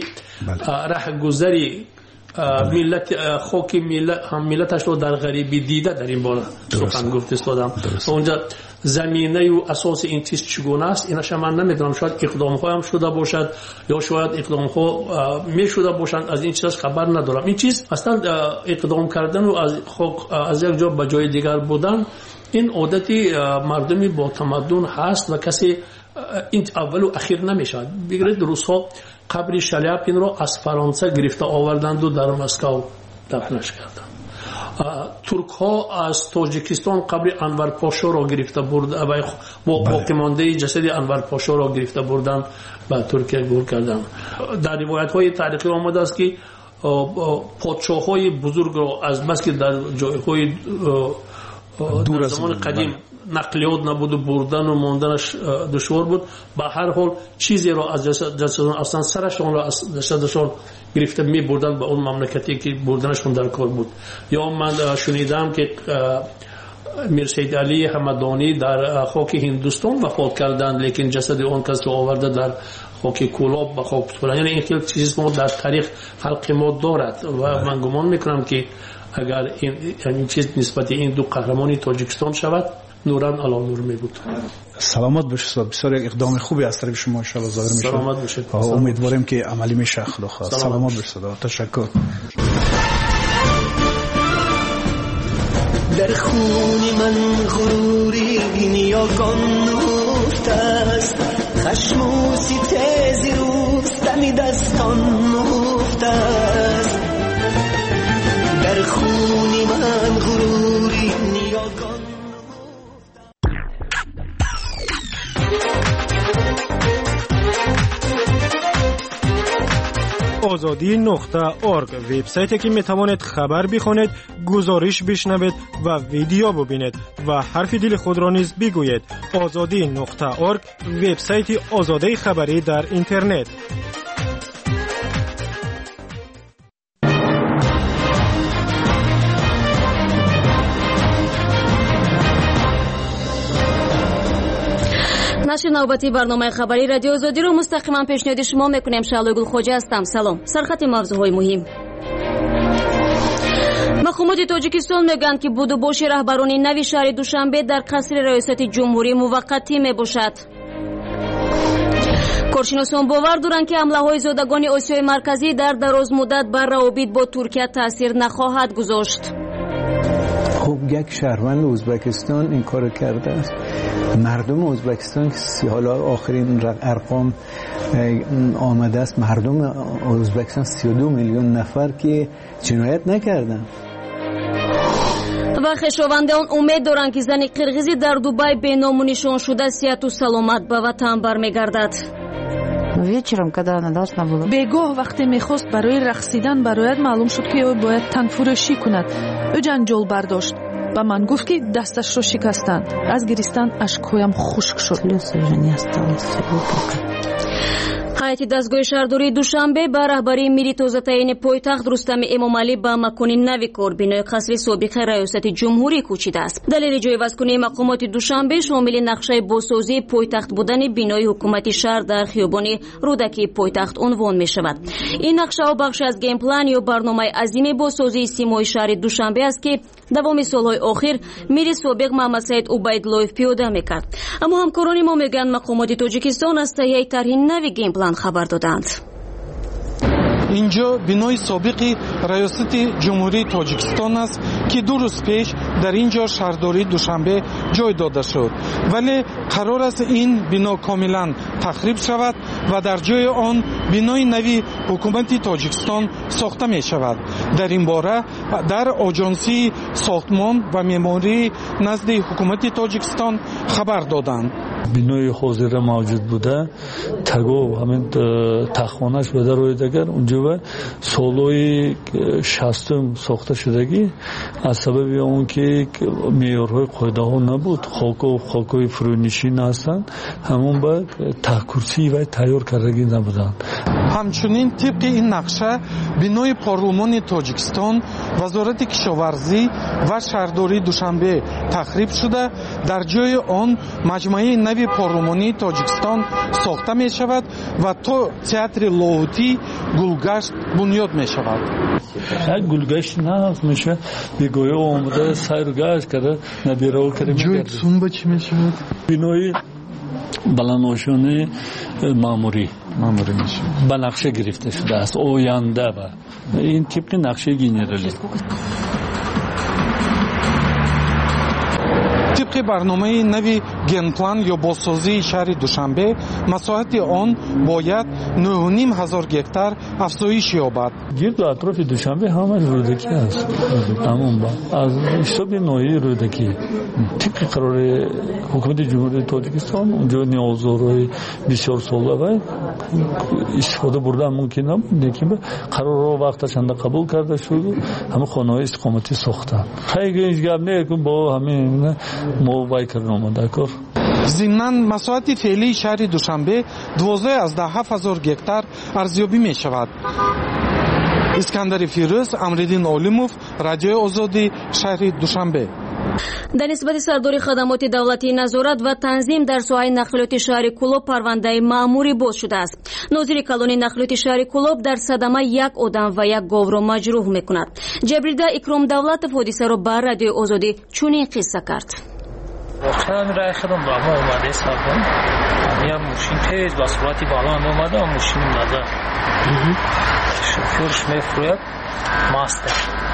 رهگذری ملت خاک ملتش رو در غریبی دیده در این باره سخن گفته استادم. اونجا زمینه و اساس این چیز چگونه است اینش من نمیدونم. شاید اقدام ها هم شده باشد یا شاید اقدام ها می شده باشند، از این چیز خبر ندارم. این چیز اصلا اقدام کردن و از یک جا به جای دیگر بودن، این عادتی مردمی با تمدن هست و کسی این اول و اخیر نمیشه. بگیرید روس‌ها قبر شلیاپین رو از فرانسه گرفته آوردند و در مسکو دفنش کردند. ترک ها از تاجیکستان قبر انور پاشا را گرفته بردند و با باقی مانده جسد انور پاشا را گرفته بردند و ترکیه گور کردند. در روایت های تاریخی آمده است که پادشاه های بزرگ را از بس که در جایهای در زمان قدیم نقلیات نبود و بردن و ماندنش دشوار بود، به هر حال چیزی را از جسدشان اصلا سرشان را از جسدشان گرفته می بردن به اون مملکتی که بردنشون در کار بود. یا من شنیدم که میر سید علی همدانی در خاک هندوستان وفات کردند، لیکن جسد اون کس رو آورده در خاک کولاب به خاک سپردند. یعنی این خیلی چیز ما در تاریخ حلقه ما دارد و من گمان میکنم که اگر این چیز نسبت این دو قهرمانی تاجیکستان شود، نوران علی نور می بود. سلامت باشید. بسیار اقدام خوبی از طرف شما ان شاء الله ظاهر میشه. سلامت باشید. امیدواریم که عملی میشه. خدا خواست. سلامت باشید. تشکر. در خون من غروری نیاگان نهفته است، خشم و ستیز روستمی دستان نهفته است. در خون من غروری نیاگان azadi.org وبسایتی که میتوانید خبر بخوانید، گزارش بشنوید و ویدیو ببینید و حرف دل خود را نیز بگویید. azadi.org وبسایت آزادی خبری در اینترنت. نشر نوبتی برنامه خبری رادیو آزادی رو مستقیما پیشنهاد شما میکنیم. شعله گل خوجه هستم. سلام. سرخط موضوعهای مهم. مقامات تاجیکستان میگن که بودوباش رهبران نوی شهر دوشنبه در قصر ریاست جمهوری موقتی میباشد. کارشناسان باور دارند که حمله‌های زادگان آسیای مرکزی در دراز مدت بر روابط با ترکیه تاثیر نخواهد گذاشت. خب یک شهروند ازبکستان این کار کرده است. مردم ازبکستان که حالا آخرین ارقام آمده است، مردم ازبکستان 32 میلیون نفر که جنایت نکردن. و خشاوندان امید دارند که زن قرغیزی در دبی به نام و نشان شده صحت و سلامت به وطن برمیگردد. بگاه وقتی میخواست برای رقصیدن برایت معلوم شد که او باید تنفروشی کند. او جنجال برداشت و من گفت که دستش را شکستند. از گریستن اشکهایم خشک شد. ҳайати дастгоҳи шаҳрдории душанбе ба раҳбарии мири тозатаини пойтахт рустами эмомалӣ ба макони нави корбинои қасри собиқаи раёсати ҷумҳурӣ кӯчидааст. далели ҷойвазкунии мақомоти душанбе шомили нақшаи босозии пойтахт будани бинои ҳукумати шаҳр дар хиёбони рӯдакии пойтахт унвон мешавад. ин нақшаҳо бахше аз геймплан ё барномаи азими босозии симои шаҳри душанбе аст ки давоми солҳои охир мири собиқ Маҳмад Саид Убайдуллоев пиёда мекард. аммо ҳамкорони мо мегӯянд мақомоти тоҷикистон аз таҳияи тарҳи нави геймплан хабар доданд. инҷо бинои собиқи раёсати ҷумҳурии тоҷикистон аст ки 2 рӯз пеш дар ин ҷо шаҳрдории душанбе ҷой дода шуд, вале қарор аст ин бино комилан тахриб шавад ва дар ҷои он бинои нави ҳукумати тоҷикистон сохта мешавад. дар ин бора дар оҷонсии сохтмон ва меъмории назди ҳукумати тоҷикистон хабар доданд. бинои ҳозира мавҷуд буда таго ҳамин таххонаш ба дароидагар унҷо ва солҳои 60 сохта шудагӣ аз сабаби он ки меъёрҳои қоидаҳо набуд, хокҳои фурӯнишин ҳастанд, ҳамон ба таҳкурсии вай тайёр кардагӣ набуданд. ҳамчунин тибқи ин нақша бинои парлумони тоҷикистон, вазорати кишоварзӣ ва шаҳрдории душанбе тахриб шуда, дар ҷои он маҷмӯаи нави парлумонии тоҷикистон сохта мешавад ва то театри лоҳутӣ гулгашт бунёд мешавад. як гулгашт нафт меша бегоҳиҳо омада сайру гашт карда набираҳо карда ҷои сунба чӣ мешавад? бинои баландошони маъмурӣ ба нақша гирифта шудааст. оянда ба ин тибқи нақшаи генералӣ. тибқи барномаи нави генплан ё бозсозии шаҳри душанбе масоҳати он бояд 9500 гектар афзоиш ёбад. гирду атрофи душанбе ҳамааш рӯдакӣ аст. тамом ба аз ҳисоби ноҳияи рӯдакӣ тибқи қарори ҳукумати ҷумҳурии тоҷикистон унҷо ниёзорҳои бисёр сола вай истифода бурдан мумкин набуд, лекин қарорҳо вақташанда қабул карда шуд, ҳама хонаҳои истиқоматӣ сохтанд. хайги ҳеҷ гап некун бо ҳамин мо вай кардем дакор. зимнан масоҳати феълии шаҳри душанбе 12700 гектар арзёбӣ мешавад. искандари фирӯз, Амриддин Олимов, Радиои Озодӣ, шаҳри Душанбе. дар нисбати сардори хадамоти давлатии назорат ва танзим дар соҳаи нақлиёти шаҳри Кӯлоб парвандаи маъмурӣ боз шудааст. нозири калони нақлиёти шаҳри Кӯлоб дар садама як одам ва як говро маҷрӯҳ мекунад. ҷабрида Икром Давлатов ҳодисаро ба Радиои Озодӣ чунин қисса кард. واقعا رای خودم با ما اومده سابقا همین ماشین تیز با سرعتی بالا اومده و ماشین اومده شوفرش میفروید ماسته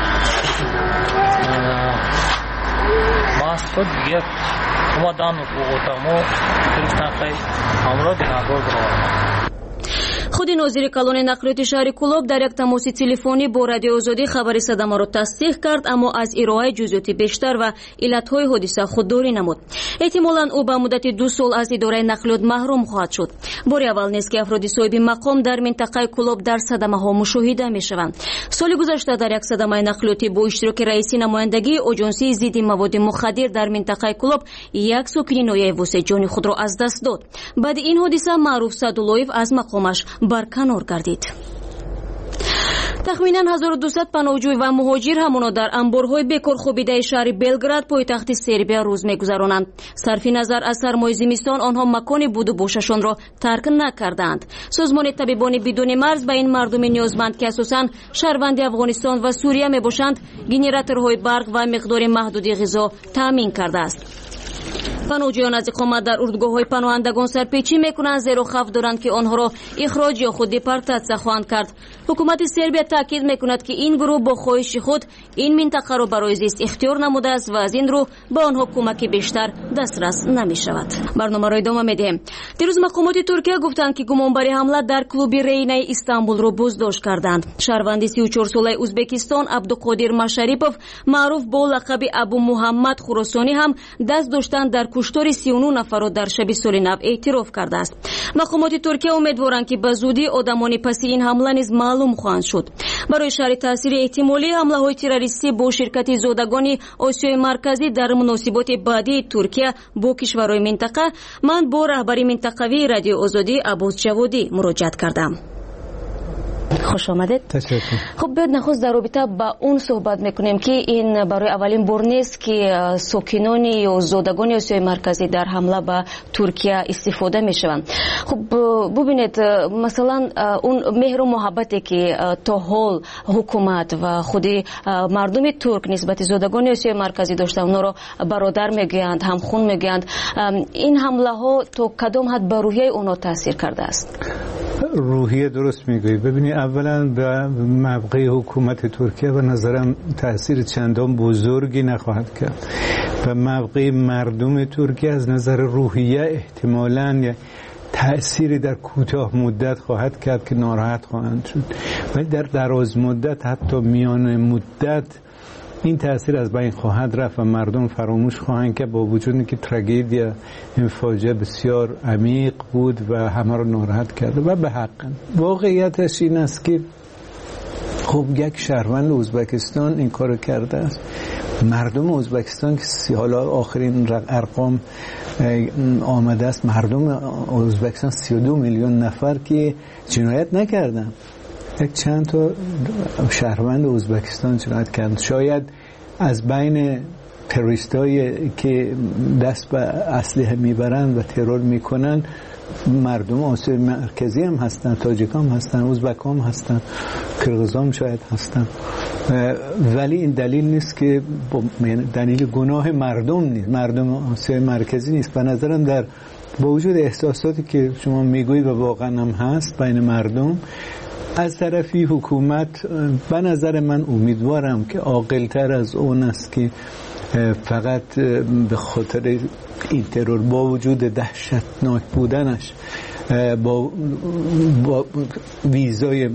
ماست بود دیگه اومدن اومدن و فرستن خیلی همراه بینادار برای худи нозири калони нақлиёти шаҳри Кӯлоб дар як тамоси телефонӣ бо Радиои Озодӣ хабари садамаро тасдиқ кард, аммо аз ироаи ҷузъиёти бештар ва иллатҳои ҳодиса худдорӣ намуд. эҳтимолан ӯ ба муддати 2 сол аз идораи нақлиёт маҳрум хоҳад шуд. бори аввал нест ки афроди соҳиби мақом дар минтақаи Кӯлоб дар садамаҳо мушоҳида мешаванд. соли гузашта дар як садамаи нақлиётӣ бо иштироки раиси намояндагии оҷонсии зидди маводи мухаддир дар минтақаи Кӯлоб як сокини ноҳияи Восед ҷони худро аз даст дод. баъди ин ҳодиса Маъруф Садуллоев аз мақомаш барканор гардид. тахминан 1200 паноҳҷӯй ва муҳоҷир ҳамоно дар амборҳои бекорхобидаи шаҳри Белград пойтахти Сербия рӯз мегузаронанд. сарфи назар аз сармои зимистон онҳо макони буду бошашонро тарк накардаанд. созмони табибони бидуни марз ба ин мардуми ниёзманд ки асосан шаҳрванди Афғонистон ва Сурия мебошанд, генераторҳои барқ ва миқдори маҳдуди ғизо таъмин кардааст. паноҳҷӯён аз иқомат дар урдугоҳҳои паноҳандагон сарпечӣ мекунанд, зеро хавф доранд ки онҳоро ихроҷ ё худ депортатсия хоҳанд кард. ҳукумати Сербия таъкид мекунад ки ин гурӯҳ бо хоҳиши худ ин минтақаро барои зист ихтиёр намудааст ва аз ин рӯ ба онҳо кӯмаки бештар дастрас намешавад. барномаро идома медиҳем. дирӯз мақомоти Туркия гуфтанд ки гумонбари ҳамла дар клуби Рейнаи Истанбулро буздошт карданд. шаҳрванди 34 солаи Узбекистон Абдуқодир Машарипов, маъруф бо лақаби Абу Муҳаммад Хуросонӣ ҳам даст доштанд дар کشتار 39 نفر را در شب سال نو اعتراف کرده است. مقامات ترکیه امیدوارند که به زودی آدمان پس این حمله نیز معلوم خواهند شد. برای شرح تاثیر احتمالی حمله‌های تروریستی با شرکت زادگان آسیای مرکزی در مناسبات بعدی ترکیه با کشورهای منطقه، من با رهبری منطقوی رادیو آزادی عباس جوادی مراجعت کردم. خوش آمدید. خب بیاید نخست در رابطه با اون صحبت میکنیم که این برای اولین بار نیست که ساکنان یا زادگان آسیای مرکزی در حمله به ترکیه استفاده میشوند. خب ببینید مثلا اون مهر و محبتی که تا حال حکومت و خود مردم ترک نسبت زادگان آسیای مرکزی داشته، اونا رو برادر میگویند، همخون میگویند، این حمله ها تا کدام حد بر روحیه اونا تاثیر کرده است؟ روحیه درست میگویی. ببینید اولا به موقع حکومت ترکیه به نظرم تاثیر چندان بزرگی نخواهد کرد. به موقع مردم ترکیه از نظر روحیه احتمالاً تأثیری در کوتاه مدت خواهد کرد که ناراحت خواهند شد، ولی در دراز مدت، حتی میان مدت، این تأثیر از بین خواهد رفت و مردم فراموش خواهند که با وجود اینکه تراژدی این فاجعه بسیار عمیق بود و همه رو ناراحت کرده و به حق. واقعیتش این است که خب یک شهروند ازبکستان این کارو کرده است. مردم ازبکستان که حالا آخرین ارقام آمده است، مردم ازبکستان 32 میلیون نفر که جنایت نکردن، یک چند تا شهروند ازبکستان جنایت کردند. شاید از بین تروریستایی که دست به اسلحه میبرند و ترور میکنن مردم آسیای مرکزی هم هستن، تاجیک هم هستن، ازبک هم هستن، کرغیز هم شاید هستن، ولی این دلیل نیست که دلیل گناه مردم نیست، مردم آسیای مرکزی نیست. به نظرم در با وجود احساساتی که شما میگویید و واقعا هم هست بین مردم، از طرفی حکومت به نظر من امیدوارم که عاقل‌تر از اون است که فقط به خاطر این ترور با وجود دهشتناک بودنش با ویزای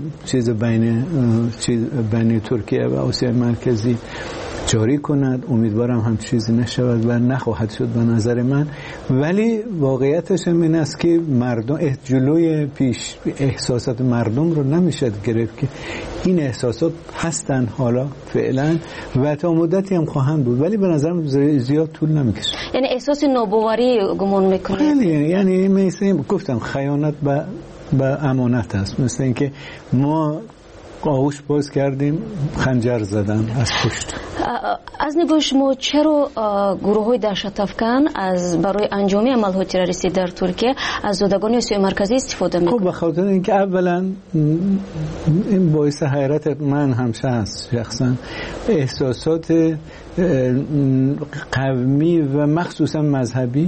بین ترکیه و آسیای مرکزی جاری کند. امیدوارم هم چیزی نشود و نخواهد شد به نظر من، ولی واقعیتش این است که مردم جلوی پیش احساسات مردم رو نمیشه گرفت که این احساسات هستن حالا فعلا و تا مدتی هم خواهند بود، ولی به نظرم زیاد طول نمیکشه. یعنی احساس ناباوری گمان میکنه. یعنی مثل گفتم خیانت به امانت است، مثل اینکه ما آغوش باز کردیم خنجر زدن از پشت. از نگاه شما چرا گروه های دهشت افکن برای انجام عملهای تروریستی در ترکیه از زادگان آسیای مرکزی استفاده میکنند؟ خب به خاطر اینکه اولا این باعث حیرت من همشه هست شخصا، احساسات قومی و مخصوصا مذهبی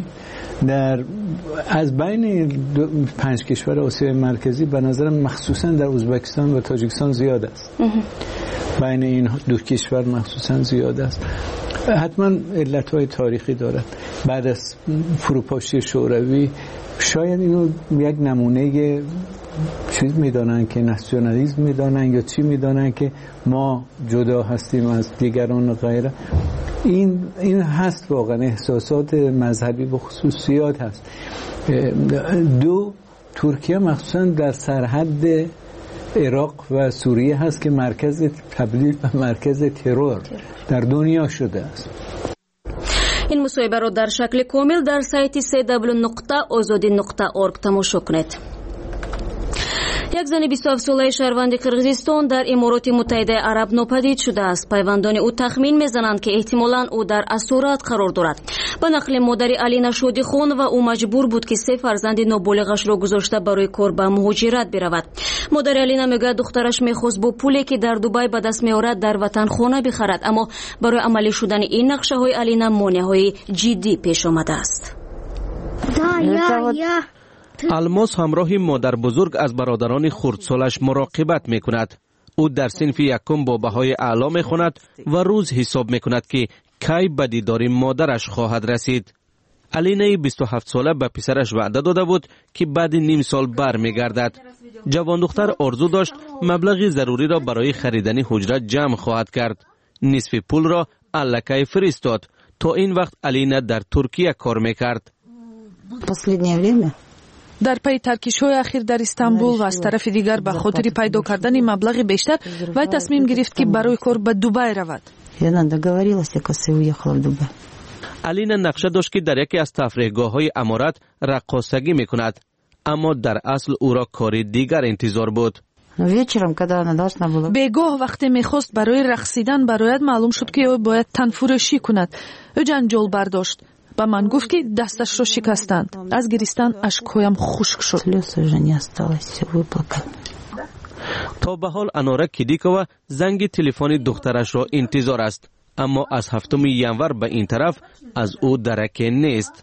از بین 5 کشور آسیای مرکزی به نظرم مخصوصا در ازبکستان و تاجیکستان زیاد است. بین این 2 کشور مخصوصا زیاد است. حتما علتهای تاریخی دارد. بعد از فروپاشی شوروی شاید اینو یک نمونه چیز میدانن که ناسیونالیسم میدانن یا چی میدانن که ما جدا هستیم از دیگران و غیره. این هست واقعا احساسات مذهبی به خصوصیات هست. 2 ترکیه مخصوصا در سرحد عراق و سوریه هست که مرکز تبدیل به مرکز ترور در دنیا شده است. این مصاحبه را در شکل کامل در سایت www.azadi.org تماشا کنید. یک زن 27 ساله شهروند قرقیزستان در امارات متحده عرب ناپدید شده است. پیوندان او تخمین میزنند که احتمالاً او در اسارت قرار دارد. به نقل مادر علینا شادیخان و او مجبور بود که 3 فرزند نابالغش را گذاشته برای کار به مهاجرت برود. مادر علینا میگه دخترش میخواست با پولی که در دبی به دست میآورد در وطن خانه بخرد، اما برای عملی شدن این نقشه های علینا مانع‌های جدی پیش آمده است. الماس همراه مادر بزرگ از برادران خردسالش مراقبت می کند. او در صنف یکم با بهای اعلا می خواند و روز حساب می کند که کی به دیدار مادرش خواهد رسید. علینه 27 ساله به پسرش وعده داده بود که بعد نیم سال بر می گردد. جوان دختر آرزو داشت مبلغی ضروری را برای خریدن حجره جمع خواهد کرد. نصف پول را الکی فرستاد تا این وقت الینا در ترکیه کار میکرد. در پی ترکیش‌های اخیر در استانبول و از طرف دیگر به خاطر پیدا کردن مبلغ بیشتر وی تصمیم گرفت که برای کار به دبی رود. الینا نقشه داشت که در یکی از تفریحگاه‌های امارات رقاصگی میکند، اما در اصل او را کار دیگر انتظار بود. بگاه وقتی میخواست برای رقصیدن برایت معلوم شد که او باید تنفروشی کند. او جنجال برداشت. با من گفت که دستش را شکستند. از گریستن اشکهایم خشک شد. تا به حال انارا کیدیکووا زنگ تلفن دخترش را انتظار است، اما از 7 ینور به این طرف از او درکی نیست.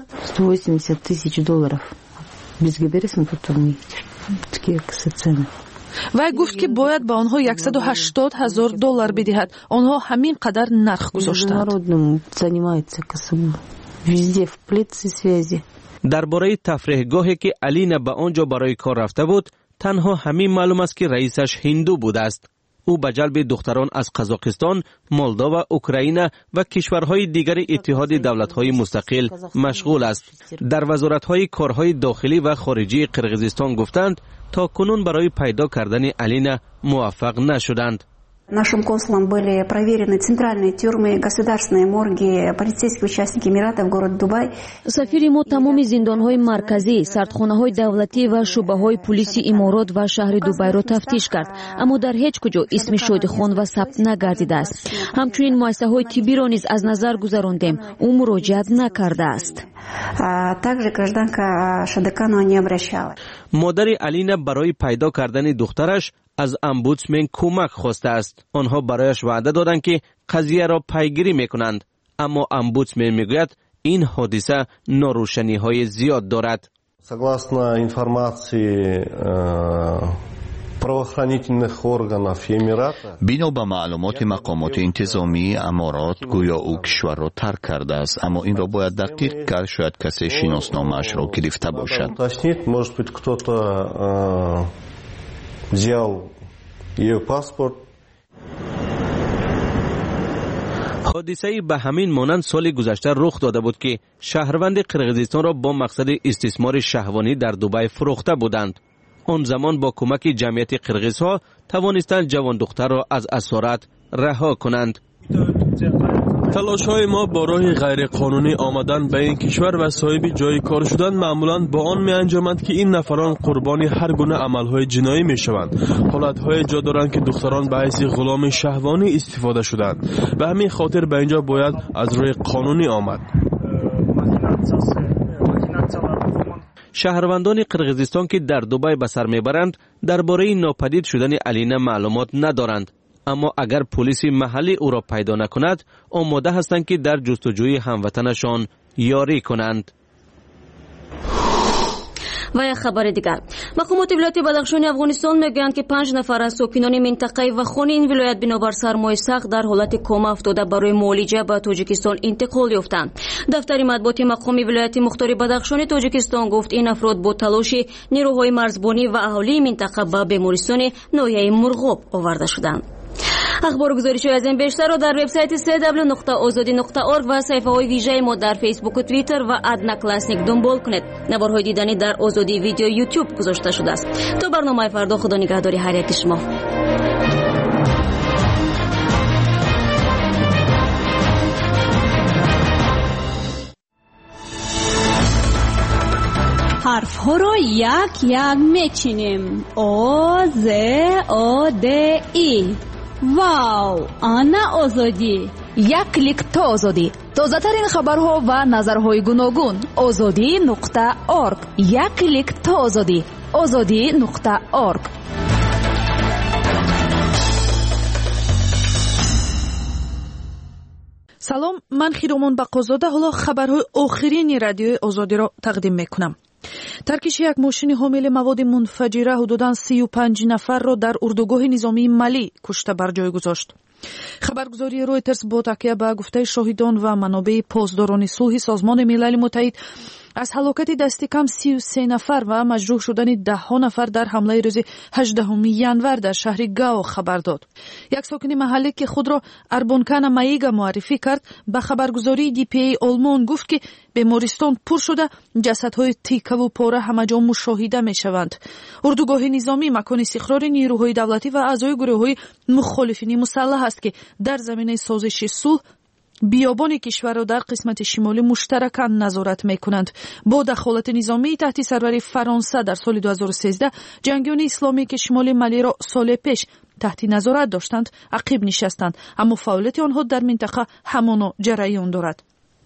وی گفت که باید به آنها $180,000 بدهد. آنها همین قدر نرخ گذاشتند. درباره تفریحگاهی که الینا به آنجا برای کار رفته بود، تنها همین معلوم است که رئیسش هندو بوده است. او به جلب دختران از قزاقستان، مولداوا، اوکراین و کشورهای دیگر اتحاد دولت‌های مستقل مشغول است. در وزارت‌های کارهای داخلی و خارجی قرقیزستان گفتند تا کنون برای پیدا کردن الینا موفق نشدند. Нашим консулам были проверены центральные тюрьмы, государственные морги, полицейские участники Эмиратов, город Дубай. سفیر ما تمام زندان‌های مرکزی، سردخانه‌های دولتی و شعبه‌های پلیس امارات و شهر دبی را تفتیش کرد، اما در هیچ کجا اسم شاهدخوان و ثبت نگردیده است. همچنین مؤسسه‌های طبی را نیز از نظر گذراندیم، او مراجعت نکرده است. также гражданка Шадыканова не обращалась. مادر الینا برای پیدا کردن دخترش از امبودسمن کمک خواسته است. آنها برایش وعده دادند که قضیه را پیگیری میکنند، اما امبودسمن میگوید این حادثه ناروشنی‌های زیاد دارد. Согласно информации правоохранительных органов Эмирата, بنا به معلومات مقامات انتظامی امارات گویا او کشور را ترک کرده است، اما این را باید دقیق کرد. شاید کسی شناسنامه‌اش را گرفته باشد. Может быть, кто-то взял ее паспорт. حادثه به همین مانند سال گذشته رخ داده بود که شهروند قرقیزستان را با مقصد استثمار شهوانی در دبی فروخته بودند. آن زمان با کمک جمعیت قرقیزها توانستند جوان دختر را از اسارت رها کنند. تلاش‌های ما با راه غیرقانونی آمدن به این کشور و صاحب جای کار شدن معمولاً با آن می‌انجامد که این نفران قربانی هر گونه عمل‌های جنایی می‌شوند. حالت‌های جا دارند که دختران به حیث غلام شهوانی استفاده شدند. به همین خاطر به اینجا باید از راه قانونی آمد. شهروندان قرقیزستان که در دبی به سر میبرند درباره ناپدید شدن الینا معلومات ندارند، اما اگر پلیس محلی او را پیدا نکند آماده هستند که در جستجوی هموطنشان یاری کنند. و یک خبر دیگر، مقامات ولایت بدخشان افغانستان میگویند که 5 نفر از ساکنان منطقه و خون این ولایت بنابر سرمای سخت در حالت کما افتاده برای معالجه به تاجیکستان انتقال یافتند. دفتر مطبوعات مقامی ولایت مختار بدخشان تاجیکستان گفت این افراد با تلاش نیروهای مرزبانی و اهالی منطقه به بیمارستان ناحیه مرغاب آورده شدند. اخبار و گزارش‌های از این بیشتر را در وبسایت www.azadi.org و صفحه‌های ویژه ما در فیسبوک و توییتر و ادنا کلاسیک دنبال کنید. نوارهای دیدنی در آزادی ویدیو یوتیوب گذاشته شده است. تا برنامه فردا خدا نگهداری هر یک شما. حرف ها رو یک یک میچینیم. آ ز آ د ای. واو، آنا آزادی. یک کلیک تا آزادی. تازه ترین خبرها و نظرهای گوناگون. azadi.org. یک کلیک تا آزادی. azadi.org. سلام، من خیرومان بقازاده. حالا خبرهای آخرین رادیوی آزادی را تقدیم میکنم. ترکیش یک ماشین حامل مواد منفجره حدوداً 35 نفر را در اردوگاه نظامی ملی کشته بر جای گذاشت. خبرگزاری رویترز با تکیه به گفته شاهدان و منابع پاسداران صلح سازمان ملل متحد از هلاکت دست کم 33 نفر و مجروح شدن 10 نفر در حمله روز 18 ینور در شهر گاو خبر داد. یک ساکن محلی که خود را اربونکان مایگا معرفی کرد به خبرگزاری DPA آلمان گفت که بیمارستان پر شده، جسدهای تیکه و پاره همه جا مشاهده می شوند. اردوگاه نظامی مکان استقرار نیروهای دولتی و اعضای گروه‌های مخالفین مسلح است که در زمینه سازش صلح بیابان کشور را در قسمت شمالی مشترکاً نظارت می‌کنند. با دخالت نظامی تحت سروری فرانسه در سال 2013 جنگیان اسلامی که شمال مالی را سال پیش تحت نظارت داشتند عقب نشستند، اما فعالیت آنها در منطقه همان جریان دارد.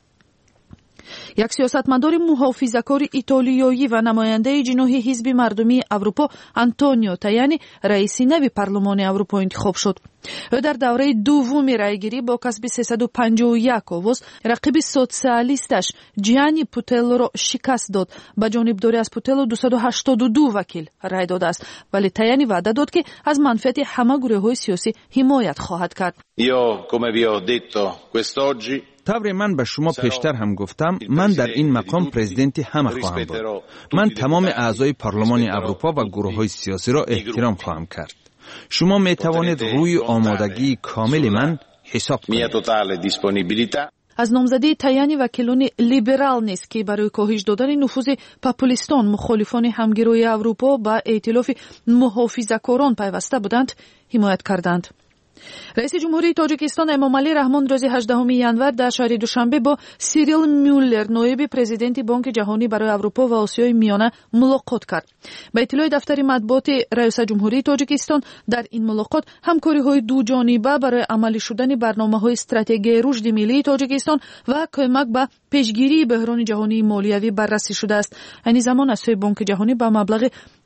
یک سیاستمدار محافظه‌کار ایتالیایی و نماینده جناح حزب مردمی اروپا آنتونیو تایانی رئیس نو پارلمان اروپا انتخاب شد. او در دوره دوم رأیگیری با کسب 351 آواز رقیب سوسیالیستش جیانی پوتلو را شکست داد. با جانبداری از پوتلو 282 وکیل رأی داده است، ولی تایانی وعده داد که از منفعت همه گروه‌های سیاسی حمایت خواهد کرد. طور من به شما پیشتر هم گفتم، من در این مقام پرزیدنت همه خواهم بود. من تمام اعضای پارلمان اروپا و گروه‌های سیاسی را احترام خواهم کرد. شما می توانید روی آمادگی کامل من حساب کنید. از نامزدی تایانی وکیلان لیبرال نیست که برای کاهش دادن نفوذ پاپولیستان مخالفان همگرای اروپا با ائتلاف محافظه‌کاران پیوسته بودند حمایت کردند. رئیس جمهوری تاجیکستان امامعلی رحمان روز 18 ینور در شهر دوشنبه با سیریل میولر نایب پرزیدنت بانک جهانی برای اروپا و آسیای میانه ملاقات کرد. به اطلاع دفتر مطبوعات رئیس جمهوری تاجیکستان در این ملاقات همکاری‌های دو جانبه برای عملی شدن برنامه‌های استراتژی رشد ملی تاجیکستان و کمک به پیشگیری بحران جهانی مالیوی بررسی شده است. این زمان از سوی بانک جهانی با مبلغ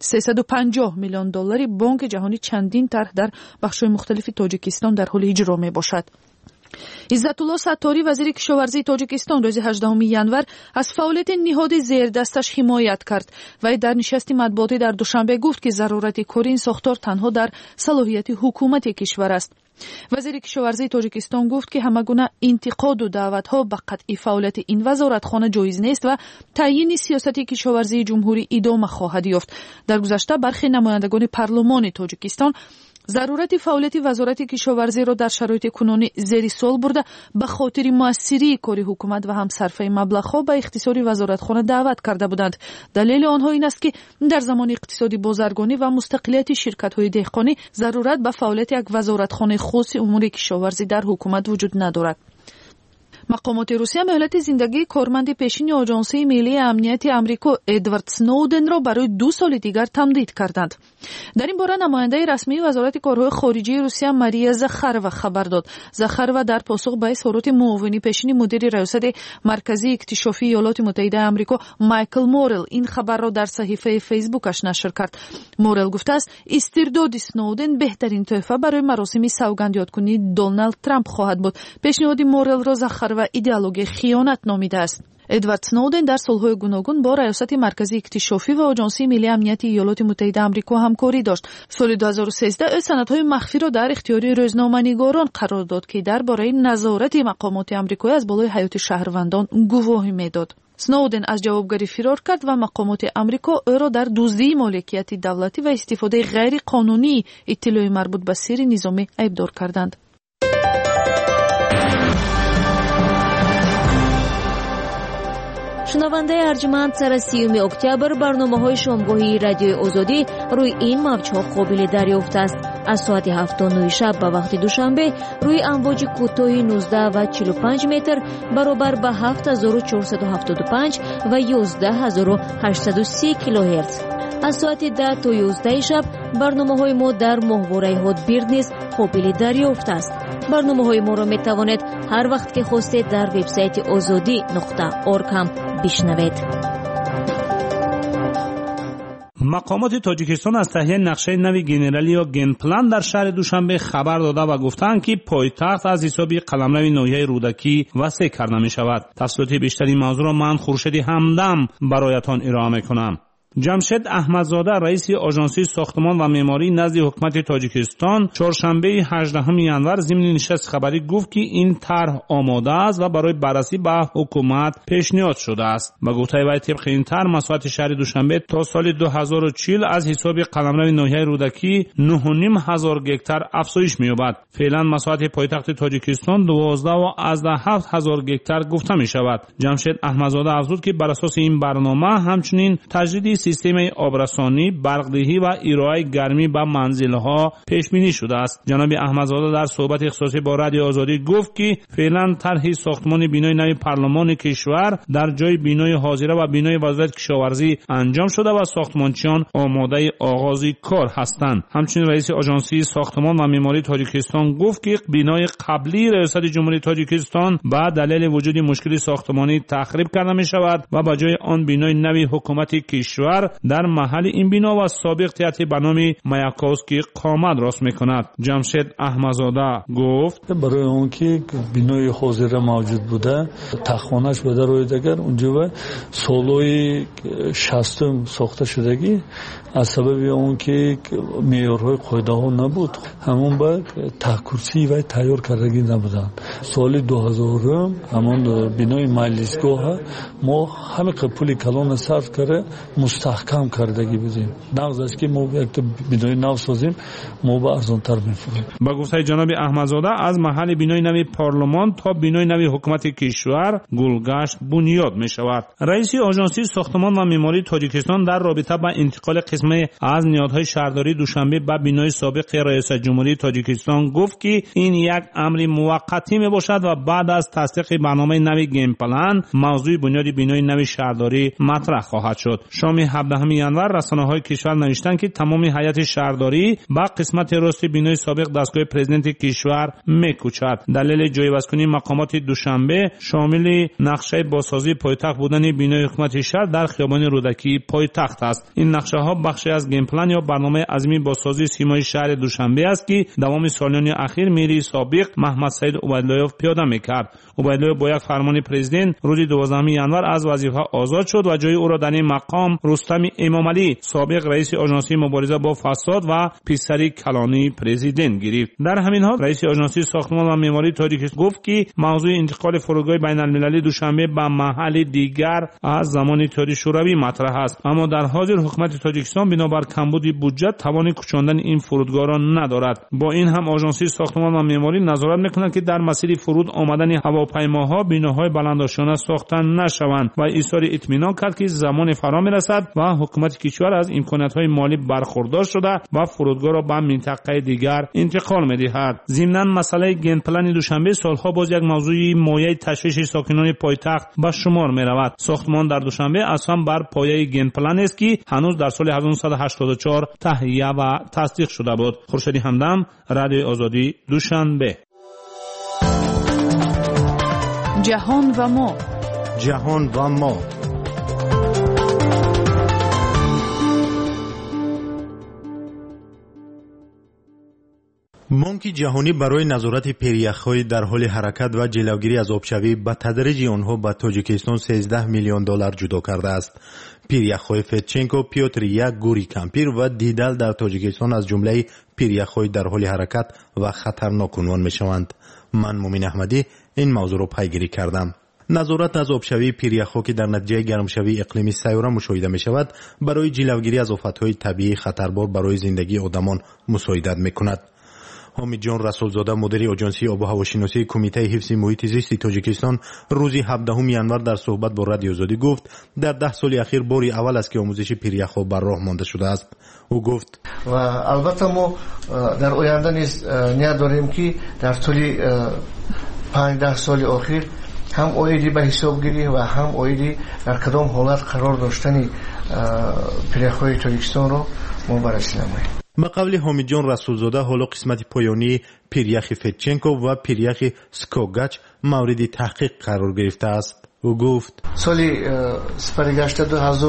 350 میلیون دلاری بانک جهانی چندین طرح در بخش‌های مختلف تاجیکستان در حال اجرا میباشد. عزت الله ستاری وزیر کشاورزی تاجیکستان روز 18 ینور از فعالیت نهاد زیر دستش حمایت کرد و در نشست مطبوعاتی در دوشنبه گفت که ضرورت کار این ساختار تنها در صلاحیت حکومت کشور است. وزیر کشاورزی تاجیکستان گفت که همگونه انتقاد و دعوت‌ها به قطعی فعالیت این وزارتخانه جایز نیست و تعیین سیاست کشاورزی جمهوری ادامه خواهد یافت. در گذشته برخی نمایندگان پارلمان تاجیکستان ضرورت فعالیت وزارت کشاورزی را در شرایط کنونی زیر سوال برده به خاطر موثری کار حکومت و هم صرفه مبلغ‌ها به اختصار وزارتخانه دعوت کرده بودند. دلیل آنها این است که در زمان اقتصادی بازرگانی و مستقلیت شرکت‌های دهقانی ضرورت به فعالیت یک وزارتخانه خاص امور کشاورزی در حکومت وجود ندارد. مقامات روسیه مهلت زندگی کارمند پیشین آژانس ملی امنیت آمریکا ادوارد سنودن را برای 2 سال دیگر تمدید کردند. در این باره نماینده رسمی وزارت کارهای خارجه روسیه ماریا زاخاروا خبر داد. زاخاروا در پاسخ به اظهارات معاون پیشین مدیر ریاست مرکزی اکتشافی ایالات متحده آمریکا مایکل مورل این خبر را در صفحه فیسبوکش نشر کرد. مورل گفته است استرداد سنودن بهترین تحفه برای مراسم سوگند یادکنی دونالد ترامپ خواهد بود. پیشنهاد مورل را زاخاروا ایدئولوژی خیانت نامیده است. ادوارد سنودن در سالهای گوناگون با ریاست مرکزی اکتشافی و آژانس ملی امنیت ایالات متحده آمریکا همکاری داشت. سال 2013 او سندهای مخفی را در اختیار روزنامه‌نگاران قرار داد که درباره نظارت مقامات آمریکایی از بالای حیات شهروندان گواهی میداد. سنودن از جوابگری فرار کرد و مقامات آمریکا او را در دزدی مالکیت دولتی و استفاده غیر قانونی اطلاع مربوط به سیر نظامی ایبدار کردند. شنونده ارجمند سر 30 اکتبر برنامه‌های شامگاهی رادیوی آزادی روی این موج‌ها قابل دریافت است. از ساعت 7:09 شب به وقت دوشنبه روی امواج کوتاه 19 و 45 متر برابر به 7475 و 11830 کیلوهرتز. از ساعت 10 تا 11 شب برنامه‌های ما در ماهواره هاتبیرد نیز قابل دریافت است. برنامه‌های ما را می‌توانید هر وقت که خواستید در وبسایت azadi.org هم بشنوید. مقامات تاجیکستان از تهیه نقشه نوی گنرالی یا گن پلان در شهر دوشنبه خبر داده و گفتند که پایتخت از حساب قلمرو ناحیه رودکی وسیع کرده می شود. تفصیلات بیشتری موضوع را من خورشید همدم برایتان ارائه می کنم. جمشید احمدزاده رئیس آژانسی ساختمان و معماری نزد حکومت تاجیکستان چهارشنبه 18 ژانویه ضمن نشست خبری گفت که این طرح آماده است و برای بررسی به حکومت پیشنهاد شده است. با گفته وی طبق این طرح مساحت شهر دوشنبه تا سال 2040 از حساب قلمرو ناحیه رودکی 9,500 هکتار افزایش می‌یابد. فعلا مساحت پایتخت تاجیکستان 12,700 هکتار گفته می‌شود. جمشید احمدزاده افزود که بر اساس این برنامه همچنین تجدید سیستم آبرسانی، برقدهی و ارائه گرمی به منزل‌ها پیش بینی شده است. جناب احمدزاده در صحبت اختصاصی با رادیو آزادی گفت که فعلا طرح ساختمان بینای نو پارلمان کشور در جای بینای حاضره و بینای وزارت کشاورزی انجام شده و ساختمانچیان آماده آغاز کار هستند. همچنین رئیس آژانسی ساختمان و معماری تاجیکستان گفت که بینای قبلی ریاست جمهوری تاجیکستان با دلیل وجود مشکل ساختمانی تخریب کرده می شود و به جای آن بینای نوی حکومت کشور در محل این بنا و سابق تئاتر به نام مایاکوفسکی قامت راست می کند. جمشید احمدزاده گفت برای اون که بینای حاضر موجود بوده تخمانش بوده روی دگر اونجا و سالوی 60 ساخته شدگی از سبب اون که معیارهای قاعده ها نبود همون با تحکرسی و تیار کردگی نبودن. سال 2000 همون بینای مجلسگاه ما همه پول کلان صرف کرده مستحکم کردگی بودیم. نقض است که ما یک بینای نو سازیم ما با ارزانتر میفروشیم. با گفته جناب احمدزاده از محل بینای نوی پارلمان تا بینای نوی حکومت کشور گلگشت بنیاد می شود. رئیس آژانسی ساختمان و معماری تاجیکستان در رابطه با انتقال قسمت از نهادهای شهرداری دوشنبه به بینای سابق ریاست جمهوری تاجیکستان گفت که این یک امر موقتی می باشد و بعد از تصدیق برنامه نوی گیم پلان موضوع بنیاد بینای نوی شهرداری مطرح خواهد شد. شام 17 ژانویه رسانه‌های کشور نوشتند که تمام هیئت شهرداری با قسمت راست بینای سابق دستگاه پرزیدنت کشور می‌کوچد. دلیل جایگزینی مقامات دوشنبه شامل نقشه بازسازی پایتخت بودن بینای حکومت شهر در خیابان رودکی پایتخت است. این نقشه‌ها بخشی از گیم پلان یا برنامه عظیمی بازسازی سیمای شهر دوشنبه است که دوام سالیان اخیر میری سابق محمد سعید عبیداللهیف پیاده می‌کرد. عبیداللهیف با یک فرمان پرزیدنت روز 12 ژانویه از وظیفه آزاد شد و جای او را در این مقام رستم امامعلی سابق رئیس آژانسی مبارزه با فساد و پسری کلانی پرزیدنت گرفت. در همین حال رئیس آژانسی ساختمان و معماری تاجیکستان گفت که موضوع انتقال فرودگاه بین‌المللی دوشنبه به محل دیگر از زمان اتحادیه شوروی مطرح است، اما در حاضر حکومت تاجیکستان بنابر کمبود بودجه توان کوچاندن این فرودگاه را ندارد. با این هم آژانسی ساختمان و معماری نظارت می‌کند که در مسیر فرود آمدن هواپیماها بناهای بلندآشانه ساخته نشوند و اظهار اطمینان کرد که زمان فرا می‌رسد و حکومت کشور از امکانات‌های مالی برخوردار شده و فرودگاه را به منطقه دیگر انتقال می‌دهد. ضمناً مسئله گیم پلان دوشنبه سالها باز یک موضوع مایه تشویش ساکنان پایتخت به شمار می‌رود. ساختمان در دوشنبه اصلا بر پایه گیم پلان است که هنوز در سال 1984 تهیه و تصدیق شده بود. خورشیدی همدم، رادیو آزادی، دوشنبه. جهان و ما. جهان و ما. بانک جهانی برای نظارت پیریخ‌های در حال حرکت و جلوگیری از آبشوی به تدریج آنها به تاجیکستان 13 میلیون دلار جدا کرده است. پیریخ‌های فتچنکو، پیوتر یک، گوری کمپیر و دیدل در تاجیکستان از جمله پیریخ‌های در حال حرکت و خطرناک عنوان می‌شوند. من مومن احمدی این موضوع را پیگیری کردم. نظارت از آبشوی پیریخ‌ها که در نتیجه گرمشوی اقلیمی سیاره مشاهده می‌شود برای جلوگیری از آفت‌های طبیعی خطربار برای زندگی آدمان مساعدت می‌کند. حامد جان رسولزاده مدیر آژانسی آب و هواشناسی کمیته حفظ محیط زیست تاجیکستان روز 17 ژانویه در صحبت با رادیو آزادی گفت در 10 سال اخیر باری اول است که آموزش پیریخ‌ها بر راه مانده شده است. او گفت و البته ما در آینده نیز نیت داریم که در طول 5-10 سال اخیر هم اویدی به حساب گیری و هم اویدی در کدام حالت قرار داشتن پیریخ‌های تاجیکستان رو ما بررسی نماییم. به قول حامد جان رسولزاده حالا قسمت پایانی پیریخ فتچنکو و پیریخ سکوگاچ مورد تحقیق قرار گرفته است. او گفت سال سپریگشت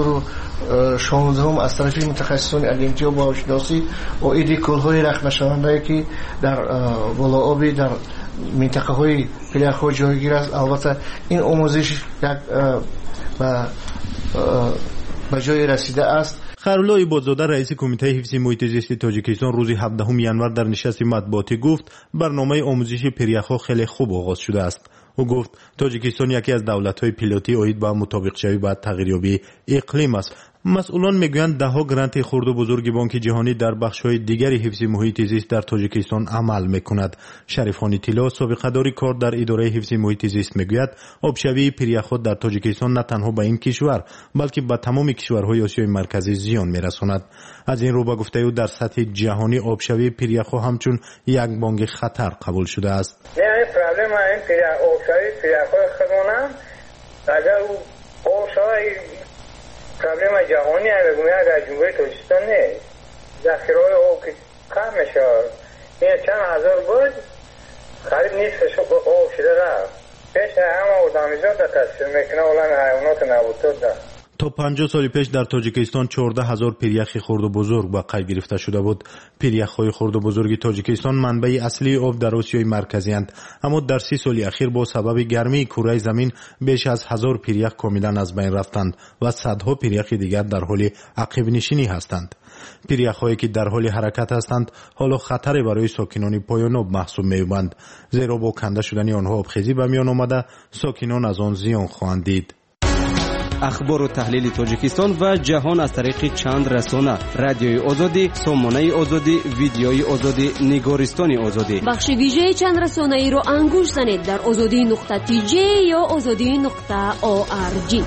2016 از طرف متخصصان اگنتی آب و هواشناسی اویدی کل‌های رخنه شونده که در بالا آبی در منطقه های پیریخ‌ها جایگیر است. البته این آموزش یک به جای رسیده است. خیرالله عبادزاده رئیس کمیته حفظ محیط زیست تاجیکستان روز 17 ینور در نشست مطبوعاتی گفت برنامه آموزش پریخ‌ها خیلی خوب آغاز شده است. او گفت تاجیکستان یکی از دولت‌های پیلوتی اید به مطابق‌شوی با تغییریابی اقلیم است. مسئولان میگویند دهها گرانت خرد و بزرگ بانک جهانی در بخش‌های دیگری حفظ محیط زیست در تاجیکستان عمل می‌کند. شریفانی طلا سابقه‌دار کار در اداره حفظ محیط زیست میگوید آبشوی پریخ‌ها در تاجیکستان نه تنها به این کشور بلکه به تمام کشورهای آسیای مرکزی زیان می‌رساند. از این رو به گفته او در سطح جهانی آبشوی پریخ‌ها همچون یک بانگ خطر قبول شده است. پرابلم این آبشوی پریخ‌های خودمون اگر آبشوی پرابلم جهانی اگر در جمهوری تاجیکستان نیست ذخیره آب که کم میشه این چند هزار بود قریب نیستش آب شده رفت پیش همه آدمیزاد در تصویر میکنه اولان حیوانات نباتات ده. تا 50 سال پیش در تاجیکستان 14,000 پریخ خرد و بزرگ به قید گرفته شده بود. پریخ‌های خرد و بزرگ تاجیکستان منبع اصلی آب در آسیای مرکزی اند، اما در 30 سال اخیر با سبب گرمی کره زمین بیش از 1000 پریخ کاملا از بین رفتند و صدها پریخ دیگر در حال عقب نشینی هستند. پریخ‌هایی که در حال حرکت هستند حالا خطری برای ساکنان پایان آب محسوب می‌شوند، زیرا با کنده شدن آنها آبخیزی به میان آمده ساکنان از آن زیان خواهند دید. اخبار و تحلیل تاجیکستان و جهان از طریق چند رسانه: رادیوی آزادی، سامانه آزادی، ویدیوی آزادی، نگارستان آزادی. بخش ویژه چند رسانه ای رو انگوش زنید در azadi.tj یا azadi.org.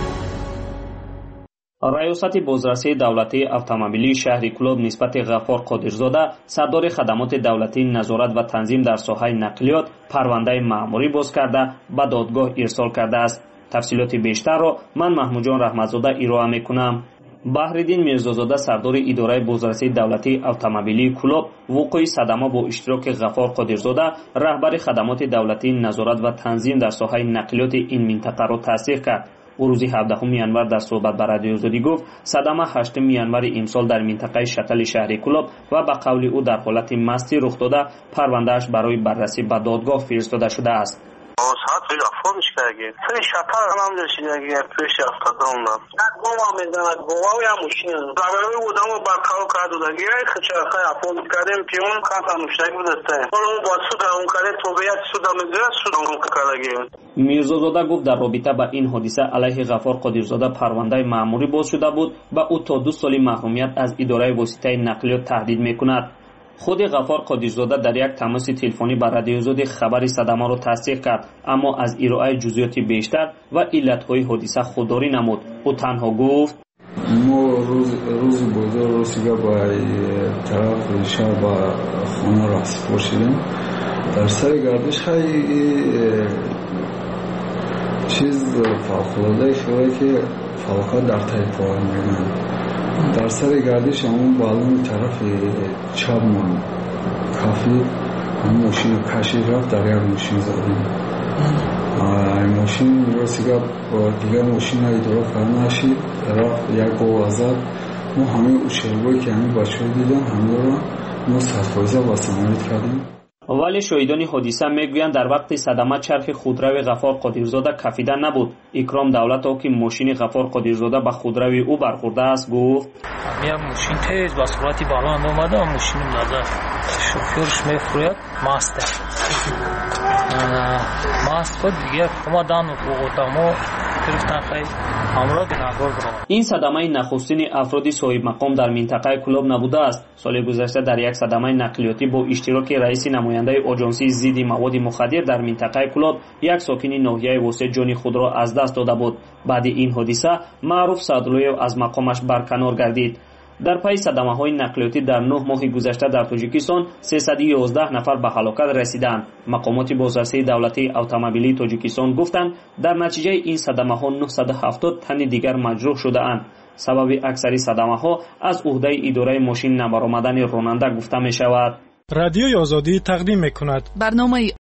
ریاست بازرسی دولتی اتومبیلی شهر کلوب نسبت غفار قادرزاده سردار خدمات دولتی نظارت و تنظیم در ساحه نقلیات پرونده مأموری باز کرده به دادگاه ارسال کرده است. تفصیلات بیشتر را من محمود جان رحمتزاده ارائه میکنم. بحرالدین میرزازاده سردار اداره بازرسی دولتی اتومبیلی کلوب وقوع صدمه با اشتراک غفار قادرزاده رهبر خدمات دولتی نظارت و تنظیم در ساحه نقلیات این منطقه را تصدیق کرد. او روز 17 ینور در صحبت با رادیو آزادی گفت صدمه 8 ینور امسال در منطقه شتل شهر کلوب و به قول او در حالت مستی رخ داده پروندهش برای بررسی به دادگاه فرستاده شده است. ساعت پیش افرادش کرده سری شطر هم داشتید پیش افتادم یک بام هم میدند بوام یا ماشین زبروی بودم و برکارو کرده داگی یک خچرخه افراد کردیم پیون کانت هم مشتری بودسته حالا اون با سود هم کرده توبیت سود هم میگره سود هم کردگی. میرزازاده گفت در رابطه با این حادثه علیه غفار قادرزاده پرونده مأموری باز شده بود و او تا 2 سال محرومیت از اداره واسطه نقلیات تهدید میکند. خود غفار قادرزاده در یک تماس تلفنی با رادیو آزادی خبر صدمه را تصدیق کرد، اما از ارائه جزئیات بیشتر و علتهای حادثه خودداری نمود. او تنها گفت ما روز بازار رسیده با طرف شهر با خانه را سپار شدیم. در سر گردش خیلی چیز فوق‌العاده شده که فوق‌العاده در طیف پایان می‌بینند. در سر گردش همون بالون طرف چپ من کافی همون ماشین کشید رفت در یک ماشین زدیم. این ماشین رسیده با دیگر ماشین اداره فرم نشید رفت یک آوازد. ما همه شلوی که همه بچه دیدن همه را ما صدفایزه و سمالیت کردیم. ولی شاهدان حادثه میگویند در وقت صدمه چرخ خودروی غفار قادرزاده کفیده نبود. اکرام دولت او که ماشین غفار قادرزاده به خودروی او برخورده است گفت یک ماشین تیز با سرعت بالا اومده و ماشین زده شوفرش میفروید ماست بود دیگه اومدن و قدامو گرفتن خیلی امراض ناگور برآمد. این صدمه نخستین افراد صاحب مقام در منطقه کلوب نبوده است. سال گذشته در یک صدمه نقلیاتی با اشتراک رئیس نماینده آژانسی ضد مواد مخدر در منطقه کلوب یک ساکن ناحیه واسط جان خود را از دست داده بود. بعد این حادثه معروف سعداللهیو از مقامش برکنار گردید. در پی صدمه‌های نقلیاتی در 9 ماه گذشته در تاجیکستان 311 نفر به هلاکت رسیدند. مقامات بازرسی دولتی اتومبیلی تاجیکستان گفتند در نتیجه این صدمه‌ها 970 تن دیگر مجروح شده‌اند. سبب اکثری صدمه‌ها از عهده اداره ماشین نبرآمدن راننده گفته می‌شود. رادیوی آزادی تقدیم می‌کند برنامه